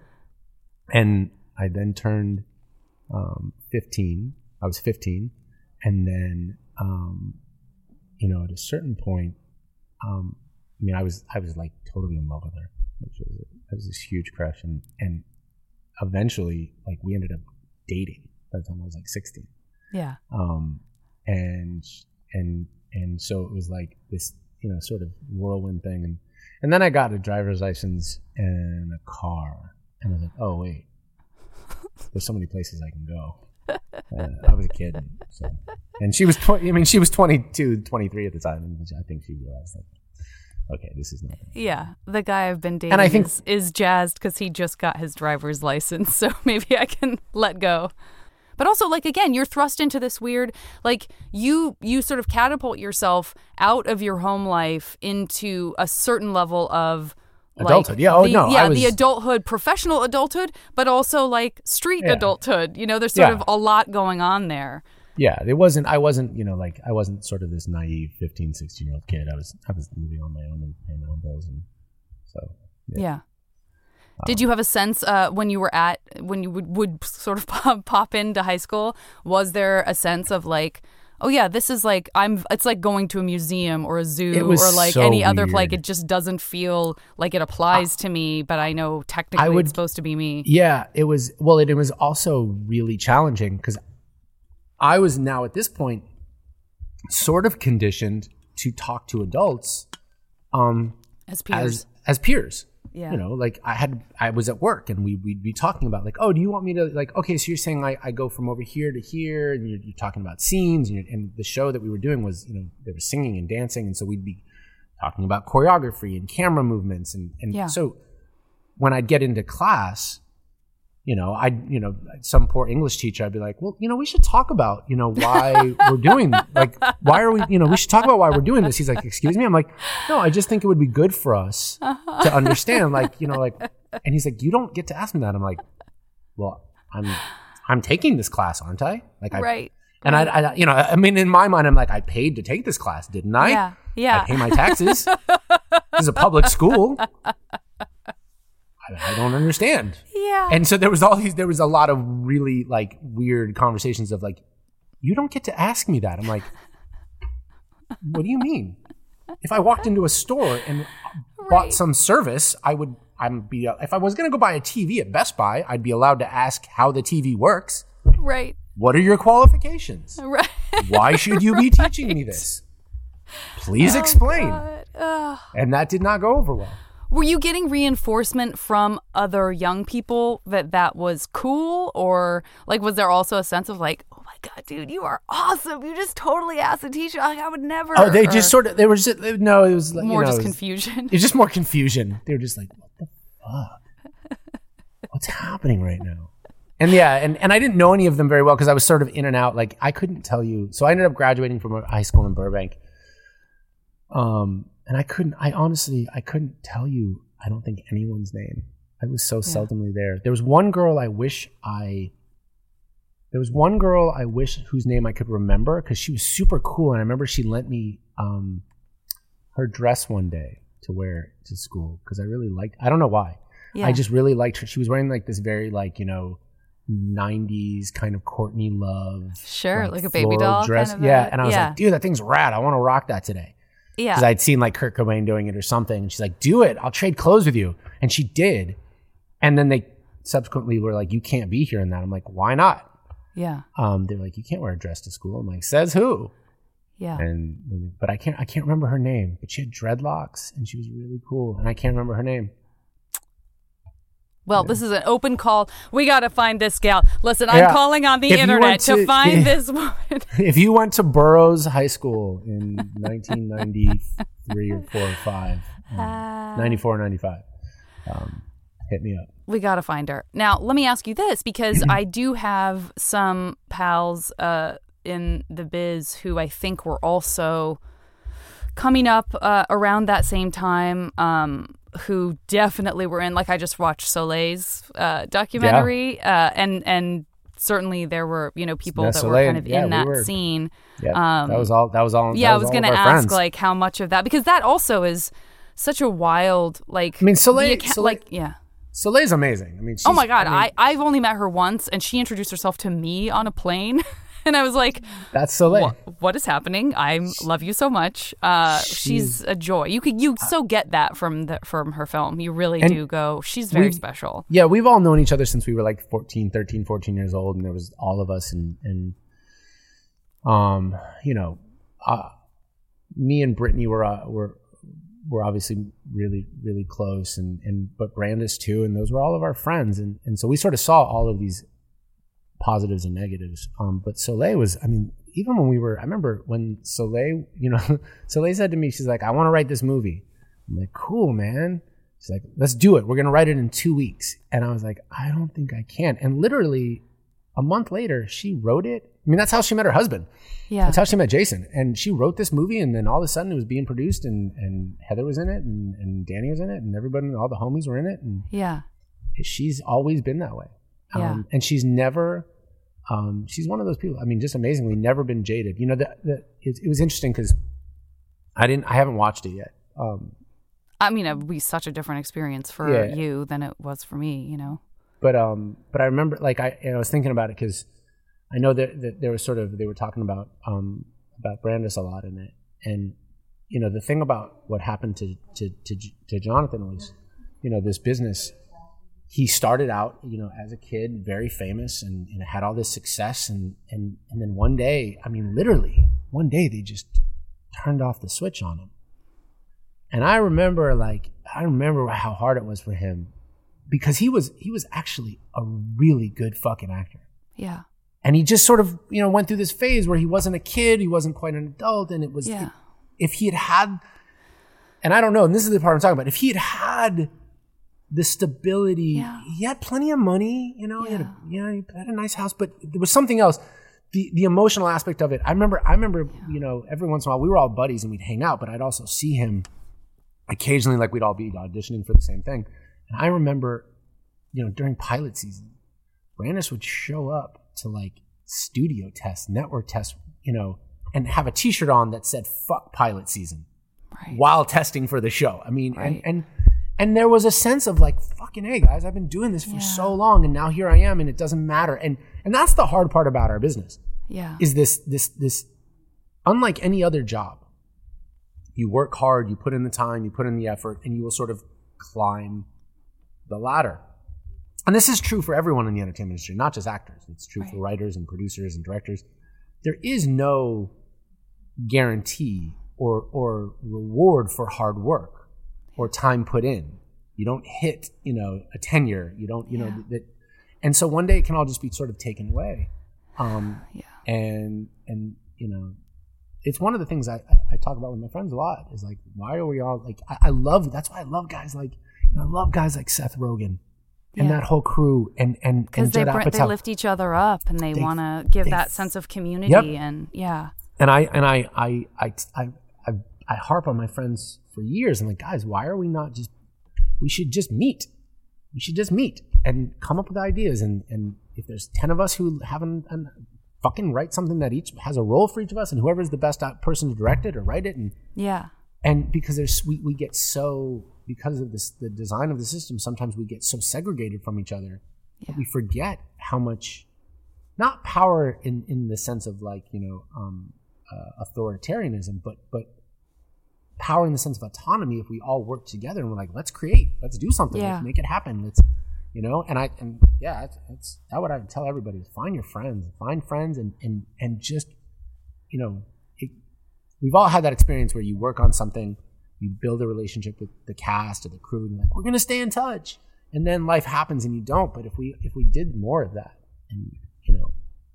B: and I then turned um, fifteen. I was fifteen, and then um, you know, at a certain point, um, I mean, I was I was like totally in love with her. Which was, it was this huge crush, and and eventually, like, we ended up dating by the time I was like sixteen.
A: Yeah.
B: Um, and and and so it was like this, you know, sort of whirlwind thing, and and then I got a driver's license and a car, and I was like, oh wait, there's so many places I can go. Uh, I was a kid, so, and she was twenty. I mean, she was twenty-two, twenty-three at the time, and I think she realized like, okay, this is not.
A: Yeah, the guy I've been dating
B: And I think-
A: is, is jazzed because he just got his driver's license, so maybe I can let go. But also, like, again, you're thrust into this weird, like, you you sort of catapult yourself out of your home life into a certain level of like,
B: Adulthood. Yeah, oh,
A: the,
B: no,
A: yeah,
B: I was-
A: the adulthood, professional adulthood, but also like street
B: Yeah.
A: adulthood. You know, there's sort
B: Yeah.
A: of a lot going on there.
B: Yeah, it wasn't, I wasn't, you know, like, I wasn't sort of this naive fifteen, sixteen year old kid. I was, I was living on my own and paying my own bills. And so, yeah.
A: Yeah. Did you have a sense uh, when you were at, when you would, would sort of pop, pop into high school, was there a sense of like, oh yeah, this is like, I'm, it's like going to a museum or a zoo
B: It was
A: or like
B: so
A: any other,
B: weird.
A: like it just doesn't feel like it applies to me, but I know technically
B: I would-
A: it's supposed to be me.
B: Yeah, it was, well, it, it was also really challenging because I was now at this point sort of conditioned to talk to adults um,
A: As peers.
B: as as peers.
A: Yeah.
B: You know, like I had, I was at work and we, we'd be talking about like, oh, do you want me to like, okay, so you're saying I, I go from over here to here and you're, you're talking about scenes and, you're, and the show that we were doing was, you know, they were singing and dancing. And so we'd be talking about choreography and camera movements. And, and
A: Yeah.
B: so when I'd get into class, you know, I, you know, some poor English teacher, I'd be like, well, you know, we should talk about, you know, why we're doing, like, why are we, you know, we should talk about why we're doing this. He's like, excuse me. I'm like, no, I just think it would be good for us to understand, like, you know, like, and he's like, you don't get to ask me that. I'm like, well, I'm, I'm taking this class, aren't I? Like, I,
A: Right.
B: and I, I, you know, I mean, in my mind, I'm like, I paid to take this class, didn't I?
A: Yeah. Yeah.
B: I pay my taxes. This is a public school. I, I don't understand.
A: Yeah.
B: And so there was all these, there was a lot of really like weird conversations of like, you don't get to ask me that. I'm like, what do you mean? If I walked into a store and
A: Right.
B: bought some service, I would, I'm be, if I was going to go buy a T V at Best Buy, I'd be allowed to ask how the T V works.
A: Right.
B: What are your qualifications?
A: Right.
B: Why should you be teaching me this? Please explain.
A: God. Ugh.
B: And that did not go over well.
A: Were you getting reinforcement from other young people that that was cool? Or like, was there also a sense of like, oh my God, dude, you are awesome. You just totally asked the teacher. Like, I would never.
B: Oh, they
A: Or
B: just sort of, they were just, no, it was like,
A: more
B: you know,
A: just
B: it was-
A: confusion.
B: It was just more confusion. They were just like, what the fuck? What's happening right now? And yeah, and, and I didn't know any of them very well because I was sort of in and out. Like, I couldn't tell you. So I ended up graduating from a high school in Burbank. Um, and I couldn't, I honestly, I couldn't tell you, I don't think, anyone's name. I was so seldomly there. There was one girl I wish I, there was one girl I wish whose name I could remember because she was super cool. And I remember she lent me um, her dress one day to wear to school because I really liked, I don't know why.
A: Yeah.
B: I just really liked her. She was wearing like this very like, you know, nineties kind of Courtney Love.
A: Sure, like a baby
B: floral
A: doll
B: dress.
A: kind of
B: yeah.
A: a-
B: And I was
A: yeah.
B: like, dude, that thing's rad. I want to rock that today.
A: Yeah.
B: Because I'd seen like Kurt Cobain doing it or something. And she's like, do it. I'll trade clothes with you. And she did. And then they subsequently were like, you can't be here in that. I'm like, why not?
A: Yeah.
B: Um, they're like, you can't wear a dress to school. I'm like, says who?
A: Yeah.
B: And but I can't I can't remember her name. But she had dreadlocks and she was really cool. And I can't remember her name.
A: Well, this is an open call. We got to find this gal. Listen, I'm
B: Yeah.
A: calling on the
B: If you
A: internet
B: went
A: to,
B: to-
A: find
B: yeah.
A: this woman.
B: If you went to Burroughs High School in nineteen ninety-three or four or five, um, ninety-four, ninety-five, um, hit me up.
A: We got to find her. Now, let me ask you this, because I do have some pals uh, in the biz who I think were also coming up uh, around that same time, um, who definitely were in, like I just watched Soleil's uh, documentary, uh, and and certainly there were, you know, people
B: Yeah,
A: that
B: Soleil,
A: were kind of
B: yeah,
A: in
B: we
A: that
B: were-
A: scene.
B: Yeah,
A: Um,
B: that was all. That was all.
A: Yeah,
B: that
A: I was
B: all
A: going to
B: of our
A: ask
B: friends.
A: like how much of that, because that also is such a wild, like,
B: I mean, Soleil-
A: the account-
B: Soleil-
A: like, yeah.
B: Soleil's amazing. I mean, she's,
A: Oh my God,
B: I, mean,
A: I, I've only met her once, and she introduced herself to me on a plane. And I was like,
B: that's Soleil.
A: what, what is happening? I love you so much. Uh, she's,
B: She's-
A: a joy. You could you so get that from the, from her film. You really
B: And
A: do go, she's very
B: we've-
A: special.
B: Yeah, we've all known each other since we were like fourteen, thirteen, fourteen years old, and there was all of us, and and um, you know, uh, me and Brittany were uh, were were obviously really really close, and and but Brandis too, and those were all of our friends, and and so we sort of saw all of these positives and negatives. Um, but Soleil was, I mean, even when we were, I remember when Soleil, you know, Soleil said to me, she's like, I want to write this movie. I'm like, cool, man. She's like, let's do it. We're going to write it in two weeks. And I was like, I don't think I can. And literally a month later, she wrote it. I mean, that's how she met her husband.
A: Yeah.
B: That's how she met Jason. And she wrote this movie, and then all of a sudden it was being produced, and, and Heather was in it, and, and Danny was in it, and everybody, all the homies were in it. And
A: Yeah.
B: she's always been that way.
A: Yeah.
B: Um, and she's never, Um, she's one of those people. I mean, just amazingly, never been jaded. You know, the, the, it, it was interesting because I didn't, I haven't watched it yet. Um,
A: I mean, it would be such a different experience for
B: Yeah.
A: you than it was for me, you know?
B: but um, but I remember, like, I, and I was thinking about it because I know that, that there was sort of, they were talking about um, about Brandis a lot in it, and you know, the thing about what happened to to to, to Jonathan was, you know, this business. He started out, you know, as a kid, very famous, and, and had all this success, and and and then one day, I mean, literally, one day they just turned off the switch on him. And I remember, like, I remember how hard it was for him, because he was he was actually a really good fucking actor.
A: Yeah.
B: And he just sort of, you know, went through this phase where he wasn't a kid, he wasn't quite an adult, and it was,
A: Yeah.
B: it, if he had had, and I don't know, and this is the part I'm talking about, if he had had the stability,
A: Yeah.
B: he had plenty of money, you know, he had a,
A: Yeah.
B: you know, he had a nice house, but there was something else. The the emotional aspect of it. I remember, I remember, you know, every once in a while we were all buddies and we'd hang out, but I'd also see him occasionally, like we'd all be auditioning for the same thing. And I remember, you know, during pilot season, Brandis would show up to like studio tests, network tests, you know, and have a t-shirt on that said "fuck pilot season"
A: Right.
B: while testing for the show. I mean,
A: Right.
B: and, and and there was a sense of like, fucking, hey guys, I've been doing this for
A: Yeah.
B: so long, and now here I am, and it doesn't matter. And and that's the hard part about our business.
A: Yeah.
B: Is this this this unlike any other job. You work hard, you put in the time, you put in the effort, and you will sort of climb the ladder. And this is true for everyone in the entertainment industry, not just actors. It's true
A: Right.
B: for writers and producers and directors. There is no guarantee or or reward for hard work or time put in. You don't hit, you know, a tenure. You don't, you know,
A: Yeah.
B: that. And so one day it can all just be sort of taken away. Um,
A: Yeah.
B: and and you know, it's one of the things I, I, I talk about with my friends a lot. Is like, why are we all like? I, I love. That's why I love guys like. You know, I love guys like Seth Rogen and
A: Yeah.
B: that whole crew, and and
A: Because
B: and
A: they
B: Judd
A: br- they
B: Apatow.
A: lift each other up and they,
B: They-
A: want to give
B: they
A: that
B: f-
A: sense of community.
B: Yep.
A: And yeah.
B: And I and I I I I I, I harp on my friends for years. I'm like, guys, why are we not just? We should just meet. We should just meet and come up with ideas. And and if there's ten of us who haven't and fucking write something that each has a role for each of us, and whoever's the best person to direct it or write it, and
A: Yeah.
B: and because there's we we get so because of this the design of the system, sometimes we get so segregated from each other
A: Yeah.
B: that we forget how much, not power in in the sense of like, you know, um, uh, authoritarianism, but but power in the sense of autonomy. If we all work together and we're like, let's create, let's do something,
A: Yeah.
B: let's make it happen, let's, you know. And I and yeah, it's, it's that what I would tell everybody is find your friends, find friends, and and and just, you know, it, we've all had that experience where you work on something, you build a relationship with the cast or the crew, and you're like, we're gonna stay in touch, and then life happens and you don't. But if we if we did more of that, and you know,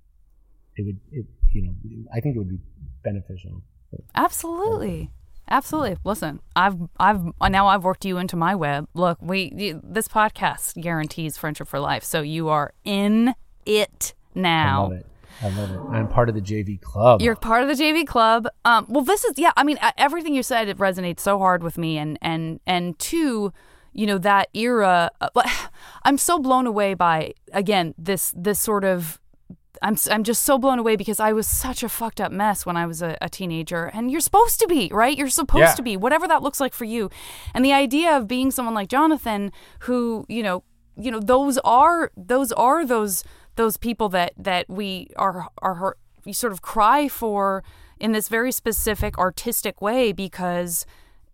B: it would it you know I think it would be beneficial.
A: Absolutely. Absolutely. Listen, I've I've now I've worked you into my web. Look, we this podcast guarantees friendship for life. So you are in it now.
B: I love it. I love it. I'm part of the J V club.
A: You're part of the J V club. Um, well, this is yeah. I mean, everything you said, it resonates so hard with me, and and and two, you know, that era. Uh, I'm so blown away by again this this sort of. I'm I'm just so blown away because I was such a fucked up mess when I was a, a teenager, and you're supposed to be, right? You're supposed
B: Yeah.
A: to be, whatever that looks like for you. And the idea of being someone like Jonathan, who you know, you know, those are those are those those people that that we are are we sort of cry for in this very specific artistic way because.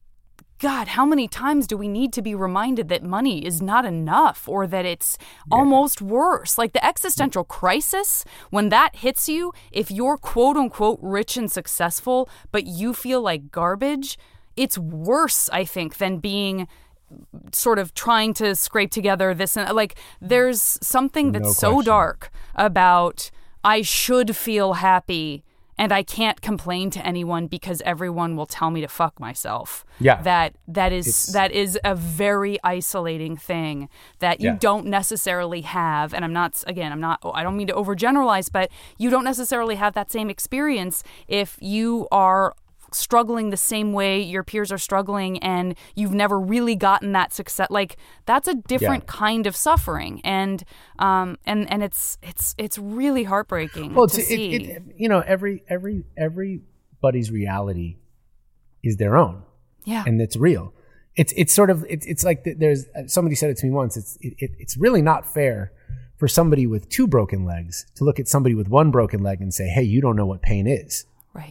A: God, how many times do we need to be reminded that money is not enough or that it's almost worse? Like the existential crisis, when that hits you, if you're quote unquote rich and successful, but you feel like garbage, it's worse, I think, than being sort of trying to scrape together this. And like there's something that's
B: No
A: so
B: question.
A: dark about I should feel happy. And I can't complain to anyone because everyone will tell me to fuck myself.
B: Yeah.
A: That that is
B: It's-
A: that is a very isolating thing that you
B: Yeah.
A: don't necessarily have. And I'm not again, I'm not I don't mean to overgeneralize, but you don't necessarily have that same experience if you are struggling the same way your peers are struggling and you've never really gotten that success. Like that's a different yeah. kind of suffering. And um and and it's it's it's really heartbreaking
B: well,
A: to
B: it's,
A: see.
B: It, it, you know, every every everybody's reality is their own.
A: Yeah.
B: And it's real. It's it's sort of it's it's like there's somebody said it to me once. It's it, it, it's really not fair for somebody with two broken legs to look at somebody with one broken leg and say, "Hey, you don't know what pain is."
A: Right.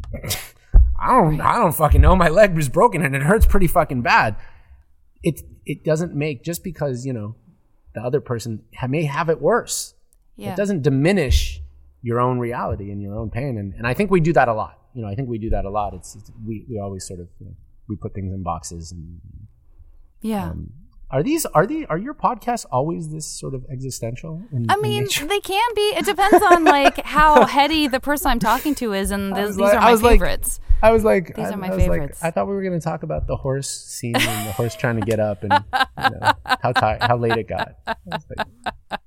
B: I don't right. I don't fucking know. My leg was broken and it hurts pretty fucking bad. It it doesn't make just because, you know, the other person ha- may have it worse. Yeah. It doesn't diminish your own reality and your own pain. And and I think we do that a lot. You know, I think we do that a lot. It's, it's we we always sort of you know, we put things in boxes and
A: yeah.
B: Um, are these are the are your podcasts always this sort of existential? In,
A: I mean, they can be. It depends on like how heady the person I'm talking to is, and th- these
B: like,
A: are my favorites.
B: Like, I was like,
A: these
B: I,
A: are my
B: I was
A: favorites.
B: Like, I thought we were going to talk about the horse scene and the horse trying to get up and you know, how tired, how late it got. I was like,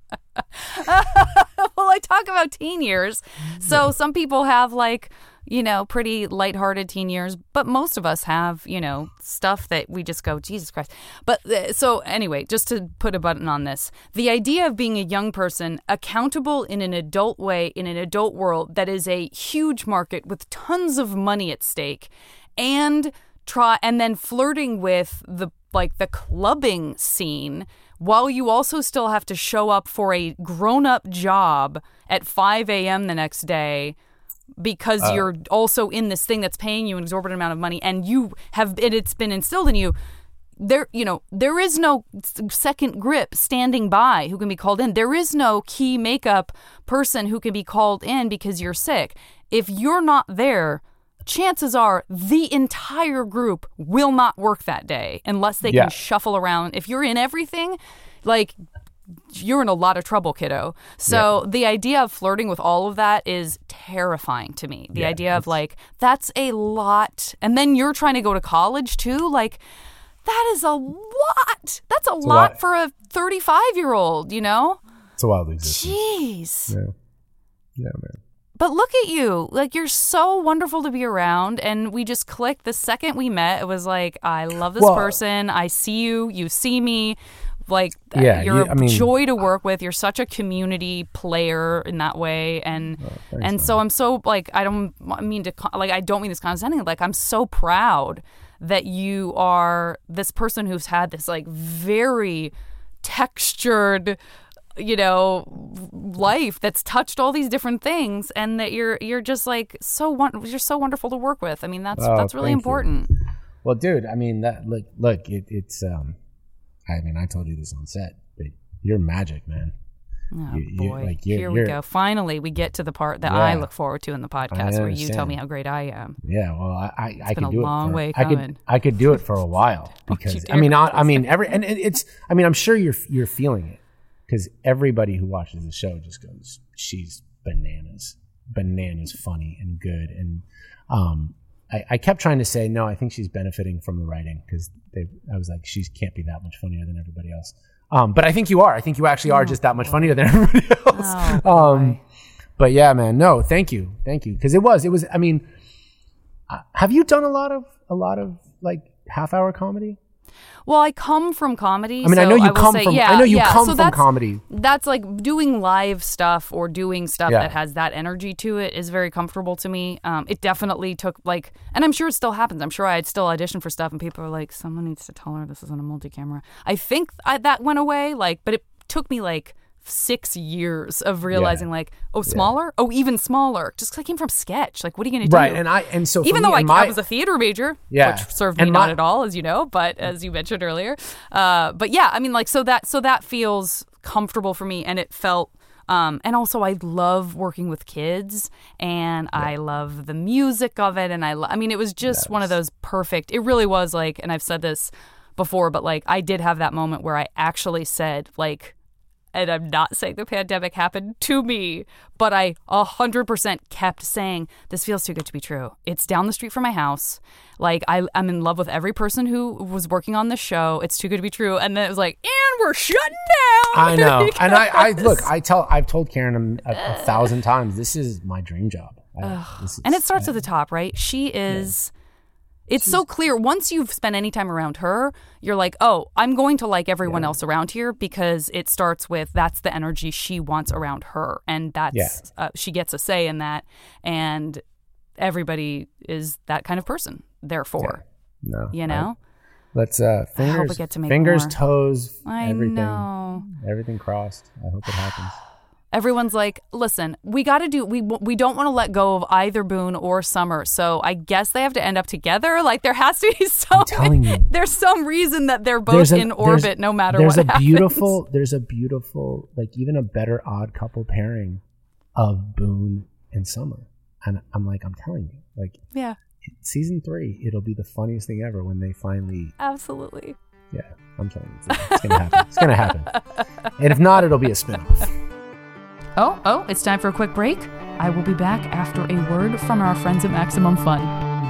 A: well, I talk about teen years. So some people have like, you know, pretty lighthearted teen years, but most of us have, you know, stuff that we just go, Jesus Christ. But uh, so anyway, just to put a button on this, the idea of being a young person accountable in an adult way, in an adult world that is a huge market with tons of money at stake and try and then flirting with the like the clubbing scene while you also still have to show up for a grown-up job at five a.m. the next day because uh, you're also in this thing that's paying you an exorbitant amount of money and you have and it's been instilled in you. There, you know, there is no second grip standing by who can be called in. There is no key makeup person who can be called in because you're sick. If you're not there, chances are the entire group will not work that day unless they yeah. can shuffle around. If you're in everything, like, you're in a lot of trouble, kiddo. So yeah. the idea of flirting with all of that is terrifying to me. The yeah, idea of like, that's a lot. And then you're trying to go to college too. Like, that is a lot. That's a lot, a lot for a thirty-five year old, you know?
B: It's a wild existence.
A: Jeez.
B: Yeah. Yeah, man.
A: But look at you. Like, you're so wonderful to be around. And we just clicked the second we met. It was like, I love this well, person. I see you. You see me. Like, yeah, you're you, I a mean, joy to work with. You're such a community player in that way. And oh, thanks, and man. So I'm so, like, I don't mean to, like, I don't mean this condescending. Like, I'm so proud that you are this person who's had this, like, very textured, you know, life that's touched all these different things, and that you're you're just like so one you're so wonderful to work with. I mean, that's oh, that's really important.
B: You. Well, dude, I mean that look look it, it's um, I mean I told you this on set, but you're magic, man.
A: Oh
B: you,
A: boy,
B: like, you're,
A: here
B: you're,
A: we go. Finally, we get to the part that yeah, I look forward to in the podcast, where you tell me how great I am.
B: Yeah, well, I I,
A: it's
B: I
A: been
B: could
A: a
B: do
A: long
B: it. For,
A: way
B: I
A: coming.
B: could I could do it for a while because I mean I, I mean every and it's I mean I'm sure you're you're feeling it. Because everybody who watches the show just goes, she's bananas, bananas funny and good. And um, I, I kept trying to say, no, I think she's benefiting from the writing because I was like, she can't be that much funnier than everybody else. Um, but I think you are. I think you actually are oh, just that much boy. funnier than everybody else.
A: Oh,
B: um, but yeah, man, no, thank you, thank you. Because it was, it was. I mean, uh, have you done a lot of a lot of like half hour comedy?
A: Well, I come from comedy.
B: I mean,
A: so
B: I know you
A: I
B: come
A: say,
B: from.
A: Yeah,
B: I know you
A: yeah,
B: come
A: so
B: from
A: that's,
B: comedy.
A: That's like doing live stuff or doing stuff
B: yeah.
A: that has that energy to it is very comfortable to me. Um, it definitely took like, and I'm sure it still happens. I'm sure I'd still audition for stuff, and people are like, "Someone needs to tell her this isn't a multi-camera." I think I, that went away. Like, but it took me like six years of realizing, yeah. like, oh, smaller, yeah. oh, even smaller. Just because I came from sketch, like, what are you going to do?
B: Right, and I and so
A: even
B: though
A: I,
B: my,
A: I was a theater major,
B: yeah.
A: which served me
B: and
A: not
B: my,
A: at all, as you know, but as you mentioned earlier, uh, but yeah, I mean, like, so that so that feels comfortable for me, and it felt. Um, and also, I love working with kids, and yeah. I love the music of it, and I, lo- I mean, it was just yes. one of those perfect. It really was like, and I've said this before, but like, I did have that moment where I actually said, like. And I'm not saying the pandemic happened to me, but I one hundred percent kept saying, this feels too good to be true. It's down the street from my house. Like, I, I'm in love with every person who was working on the show. It's too good to be true. And then it was like, and we're shutting down.
B: I know. And I, I, look, I tell, I've told Karen a, a, a thousand times, this is my dream job. I, this is,
A: And it starts
B: I,
A: at the top, right? She is... It's so clear. Once you've spent any time around her, you're like, oh, I'm going to like everyone yeah. else around here because it starts with that's the energy she wants around her. And that's
B: yeah.
A: uh, she gets a say in that. And everybody is that kind of person, therefore.
B: Yeah. No.
A: You know?
B: I, let's, uh, fingers,
A: I hope I get to make
B: fingers
A: more.
B: toes,
A: I
B: everything.
A: know.
B: Everything crossed. I hope it happens.
A: Everyone's like, listen, we got to do, we we don't want to let go of either Boone or Summer. So I guess they have to end up together. Like there has to be some,
B: I'm telling you,
A: there's some reason that they're both a, in orbit no matter
B: there's
A: what
B: a
A: happens.
B: beautiful, there's a beautiful, like even a better odd couple pairing of Boone and Summer. And I'm like, I'm telling you, like,
A: yeah,
B: season three, it'll be the funniest thing ever when they finally.
A: Absolutely.
B: Yeah, I'm telling you, it's, it's going to happen. It's going to happen. And if not, it'll be a spinoff.
A: Oh, oh, it's time for a quick break. I will be back after a word from our friends at Maximum Fun.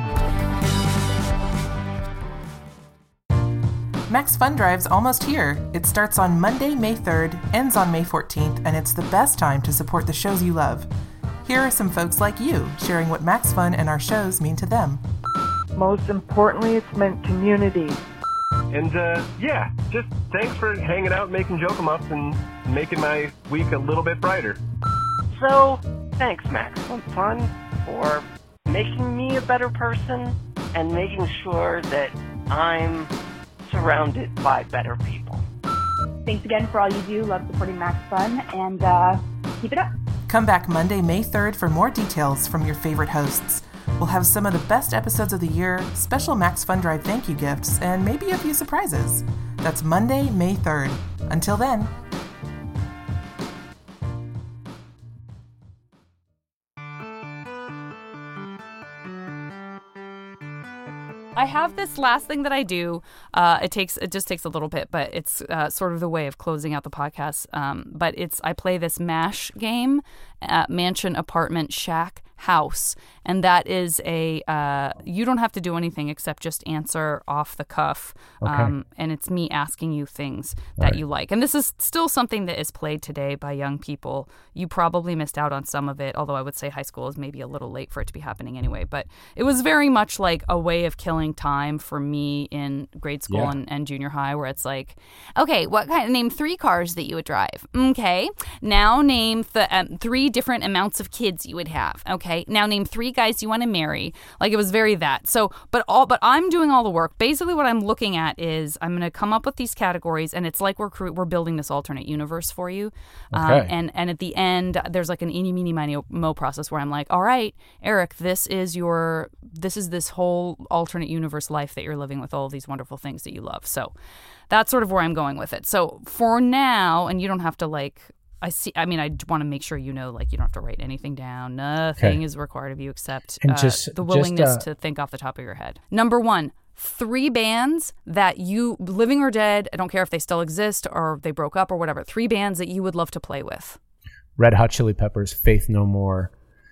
H: Max Fun Drive's almost here. It starts on Monday, May third, ends on May fourteenth, and it's the best time to support the shows you love. Here are some folks like you sharing what Max Fun and our shows mean to them.
I: Most importantly, it's meant community.
J: And, uh, yeah, just thanks for hanging out, making Joke-em-ups, and making my week a little bit brighter.
K: So, thanks, Maximum Fun, for making me a better person and making sure that I'm surrounded by better people.
L: Thanks again for all you do. Love supporting Max Fun, and uh, keep it up.
H: Come back Monday, May third for more details from your favorite hosts. We'll have some of the best episodes of the year, special Max Fun Drive thank you gifts, and maybe a few surprises. That's Monday, May third. Until then.
A: I have this last thing that I do. Uh, it takes it just takes a little bit, but it's uh, sort of the way of closing out the podcast. Um, but it's I play this MASH game, uh, Mansion, Apartment, Shack, House, and that is a uh, you don't have to do anything except just answer off the cuff.
B: Okay.
A: Um, and it's me asking you things that
B: right.
A: you like. And this is still something that is played today by young people. You probably missed out on some of it, although I would say high school is maybe a little late for it to be happening anyway. But it was very much like a way of killing time for me in grade school
B: Yeah.
A: and, and junior high, where it's like, okay, what kind? Name three cars that you would drive. Okay, now name the um, three different amounts of kids you would have. Okay, now name three guys you want to marry. Like it was very that. So, but all, but I'm doing all the work. Basically, what I'm looking at is I'm going to come up with these categories, and it's like we're cre- we're building this alternate universe for you.
B: Okay.
A: Um, and and at the end, there's like an eeny meeny miny mo process where I'm like, all right, Eric, this is your this is this whole alternate universe life that you're living with all of these wonderful things that you love. So that's sort of where I'm going with it. So for now, and you don't have to like. I see. I mean, I want to make sure you know, like, you don't have to write anything down. Nothing
B: Okay.
A: is required of you except
B: And
A: uh,
B: just-
A: the
B: just,
A: willingness
B: uh,
A: to think off the top of your head. Number one, three bands that you, living or dead, I don't care if they still exist or they broke up or whatever, three bands that you would love to play with.
B: Red Hot Chili Peppers, Faith No More,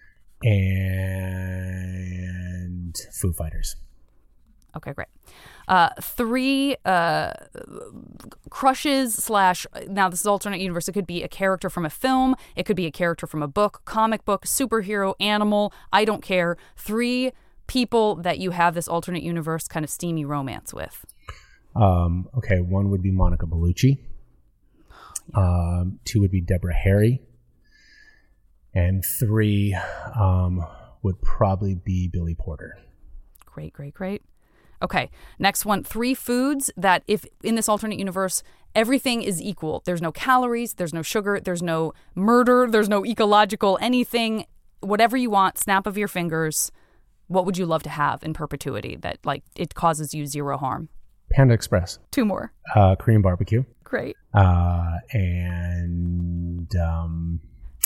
B: and Foo Fighters.
A: Okay, great. Uh, three uh, crushes slash, now this is alternate universe. It could be a character from a film. It could be a character from a book, comic book, superhero, animal. I don't care. Three people that you have this alternate universe kind of steamy romance with.
B: Um, okay, one would be Monica Bellucci. Um, two would be Deborah Harry. And three um, would probably be Billy Porter.
A: Great, great, great. Okay, next one. Three foods that if in this alternate universe, everything is equal. There's no calories, there's no sugar, there's no murder, there's no ecological anything. Whatever you want, snap of your fingers. What would you love to have in perpetuity that, like, it causes you zero harm?
B: Panda Express.
A: Two more.
B: Uh, Korean barbecue.
A: Great.
B: Uh, and um,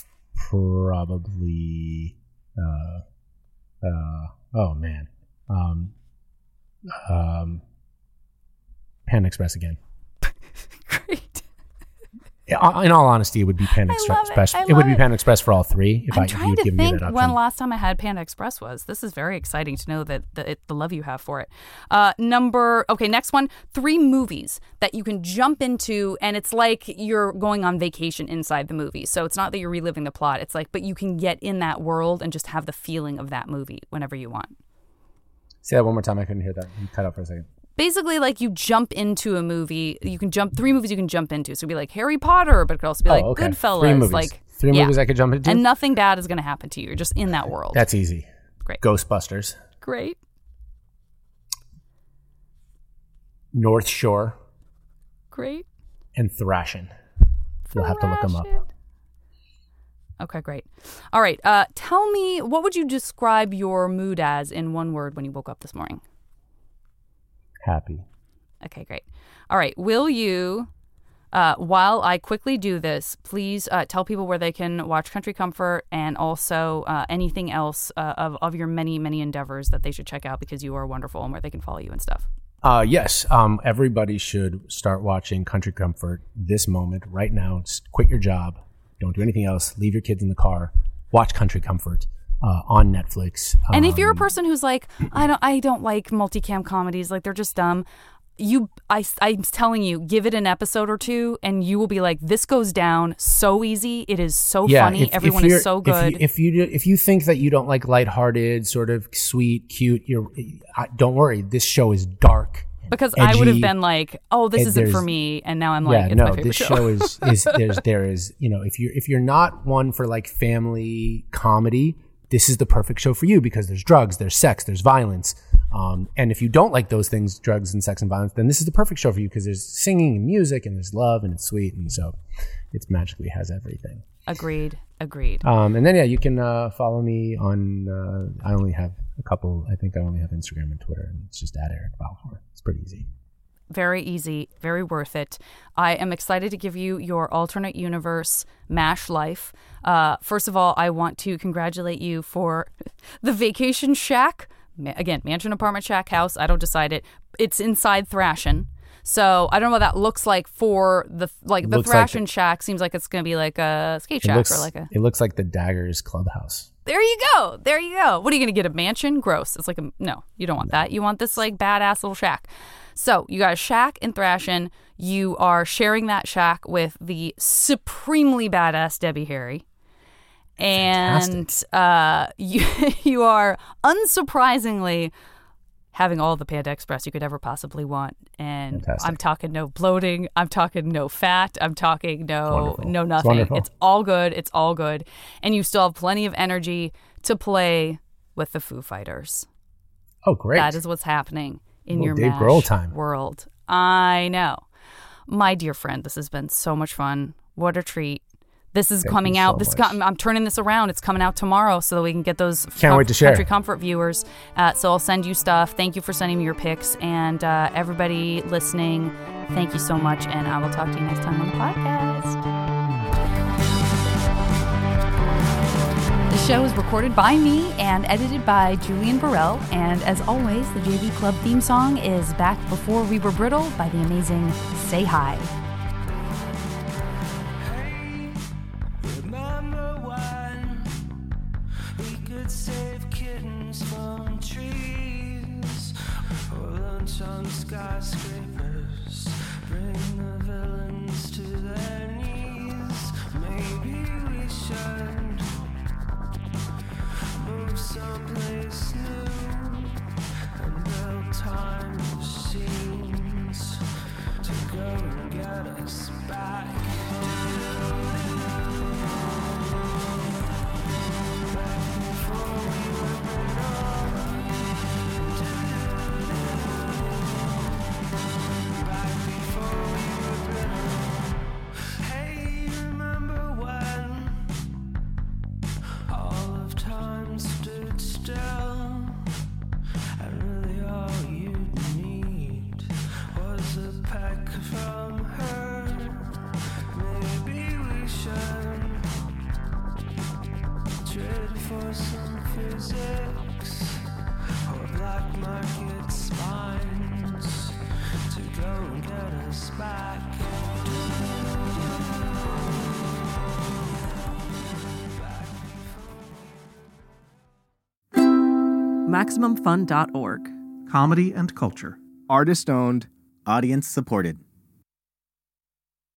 B: probably, uh, uh, oh man, um, um, Panda Express again.
A: Great.
B: In all honesty, it would be Panda Express. It, it would be Panda Express for all three. If
A: I'm
B: I,
A: trying
B: if you would
A: to
B: give
A: think
B: me that option.
A: when last time I had Panda Express was. This is very exciting to know that the, it, the love you have for it. Uh, number, okay, next one. Three movies that you can jump into, and it's like you're going on vacation inside the movie. So it's not that you're reliving the plot. It's like, but you can get in that world and just have the feeling of that movie whenever you want.
B: Say that one more time. I couldn't hear that. You cut out for a second.
A: Basically, like you jump into a movie, you can jump three movies you can jump into. So it'd be like Harry Potter, but it could also be like
B: oh, okay.
A: Goodfellas.
B: Three movies.
A: Like
B: three
A: yeah.
B: movies I could jump into,
A: and nothing bad is going to happen to you. You're just in that world.
B: That's easy.
A: Great.
B: Ghostbusters.
A: Great.
B: North Shore.
A: Great.
B: And Thrashin'. You'll have to look them up.
A: Okay, great. All right. Uh, tell me, what would you describe your mood as in one word when you woke up this morning?
B: Happy.
A: Okay, great. All right. Will you, uh, while I quickly do this, please uh, tell people where they can watch Country Comfort and also uh, anything else uh, of, of your many, many endeavors that they should check out because you are wonderful and where they can follow you and stuff.
B: Uh, yes. Um, everybody should start watching Country Comfort this moment, right now. Just quit your job. Don't do anything else. Leave your kids in the car. Watch Country Comfort. Uh, on Netflix.
A: And
B: um,
A: if you're a person who's like, I don't, I don't like multicam comedies, like they're just dumb. You, I, I'm telling you, give it an episode or two, and you will be like, this goes down so easy. It is so
B: yeah,
A: funny.
B: If,
A: Everyone
B: if
A: is so good.
B: If you, if you if you think that you don't like lighthearted, sort of sweet, cute, you're I, don't worry. This show is dark.
A: Because
B: edgy,
A: I would have been like, oh, this isn't for me, and now I'm like,
B: yeah,
A: it's
B: no,
A: my favorite
B: this
A: show.
B: show is is there's there is you know if you if you're not one for like family comedy. This is the perfect show for you because there's drugs, there's sex, there's violence. Um, and if you don't like those things, drugs and sex and violence, then this is the perfect show for you because there's singing and music and there's love and it's sweet. And so it magically has everything.
A: Agreed. Agreed.
B: Um, and then, yeah, you can uh, follow me on, uh, I only have a couple, I think I only have Instagram and Twitter. And it's just at Eric Balfour. It's pretty easy.
A: Very easy, very worth it. I am excited to give you your alternate universe MASH life. Uh, first of all, I want to congratulate you for the vacation shack. Ma- again, mansion, apartment, shack, house. I don't decide it. It's inside Thrashin'. So I don't know what that looks like for the like the Thrashin' like shack. Seems like it's going to be like a skate shack
B: looks,
A: or like a.
B: It looks like the Daggers Clubhouse.
A: There you go. There you go. What are you going to get? A mansion? Gross. It's like a no. You don't want that. You want this like badass little shack. So you got a shack in Thrashin'. You are sharing that shack with the supremely badass Debbie Harry. And uh, you, you are unsurprisingly having all the Panda Express you could ever possibly want. And Fantastic. I'm talking no bloating. I'm talking no fat. I'm talking no no nothing. It's, it's all good. It's all good. And you still have plenty of energy to play with the Foo Fighters.
B: Oh, great.
A: That is what's happening in
B: Little
A: your
B: Dave
A: MASH
B: Grohl time.
A: world. I know. My dear friend, this has been so much fun. What a treat. This is
B: Thank
A: coming
B: you
A: out.
B: so
A: This
B: much.
A: got, I'm turning this around. It's coming out tomorrow so that we can get those
B: Can't wait to share.
A: Country Comfort viewers. Uh, so I'll send you stuff. Thank you for sending me your pics. And uh, everybody listening, thank you so much. And I will talk to you next time on the podcast. The show is recorded by me and edited by Julian Burrell. And as always, the J V Club theme song is Back Before We Were Brittle by the amazing Say Hi.
M: Save kittens from trees or lunch on skyscrapers, bring the villains to their knees. Maybe we should move someplace new and build time machines to go and get us back. For some physics or black market spines to go and get us back.
N: Maximum Fun dot org.
O: Comedy and culture.
P: Artist owned. Audience supported.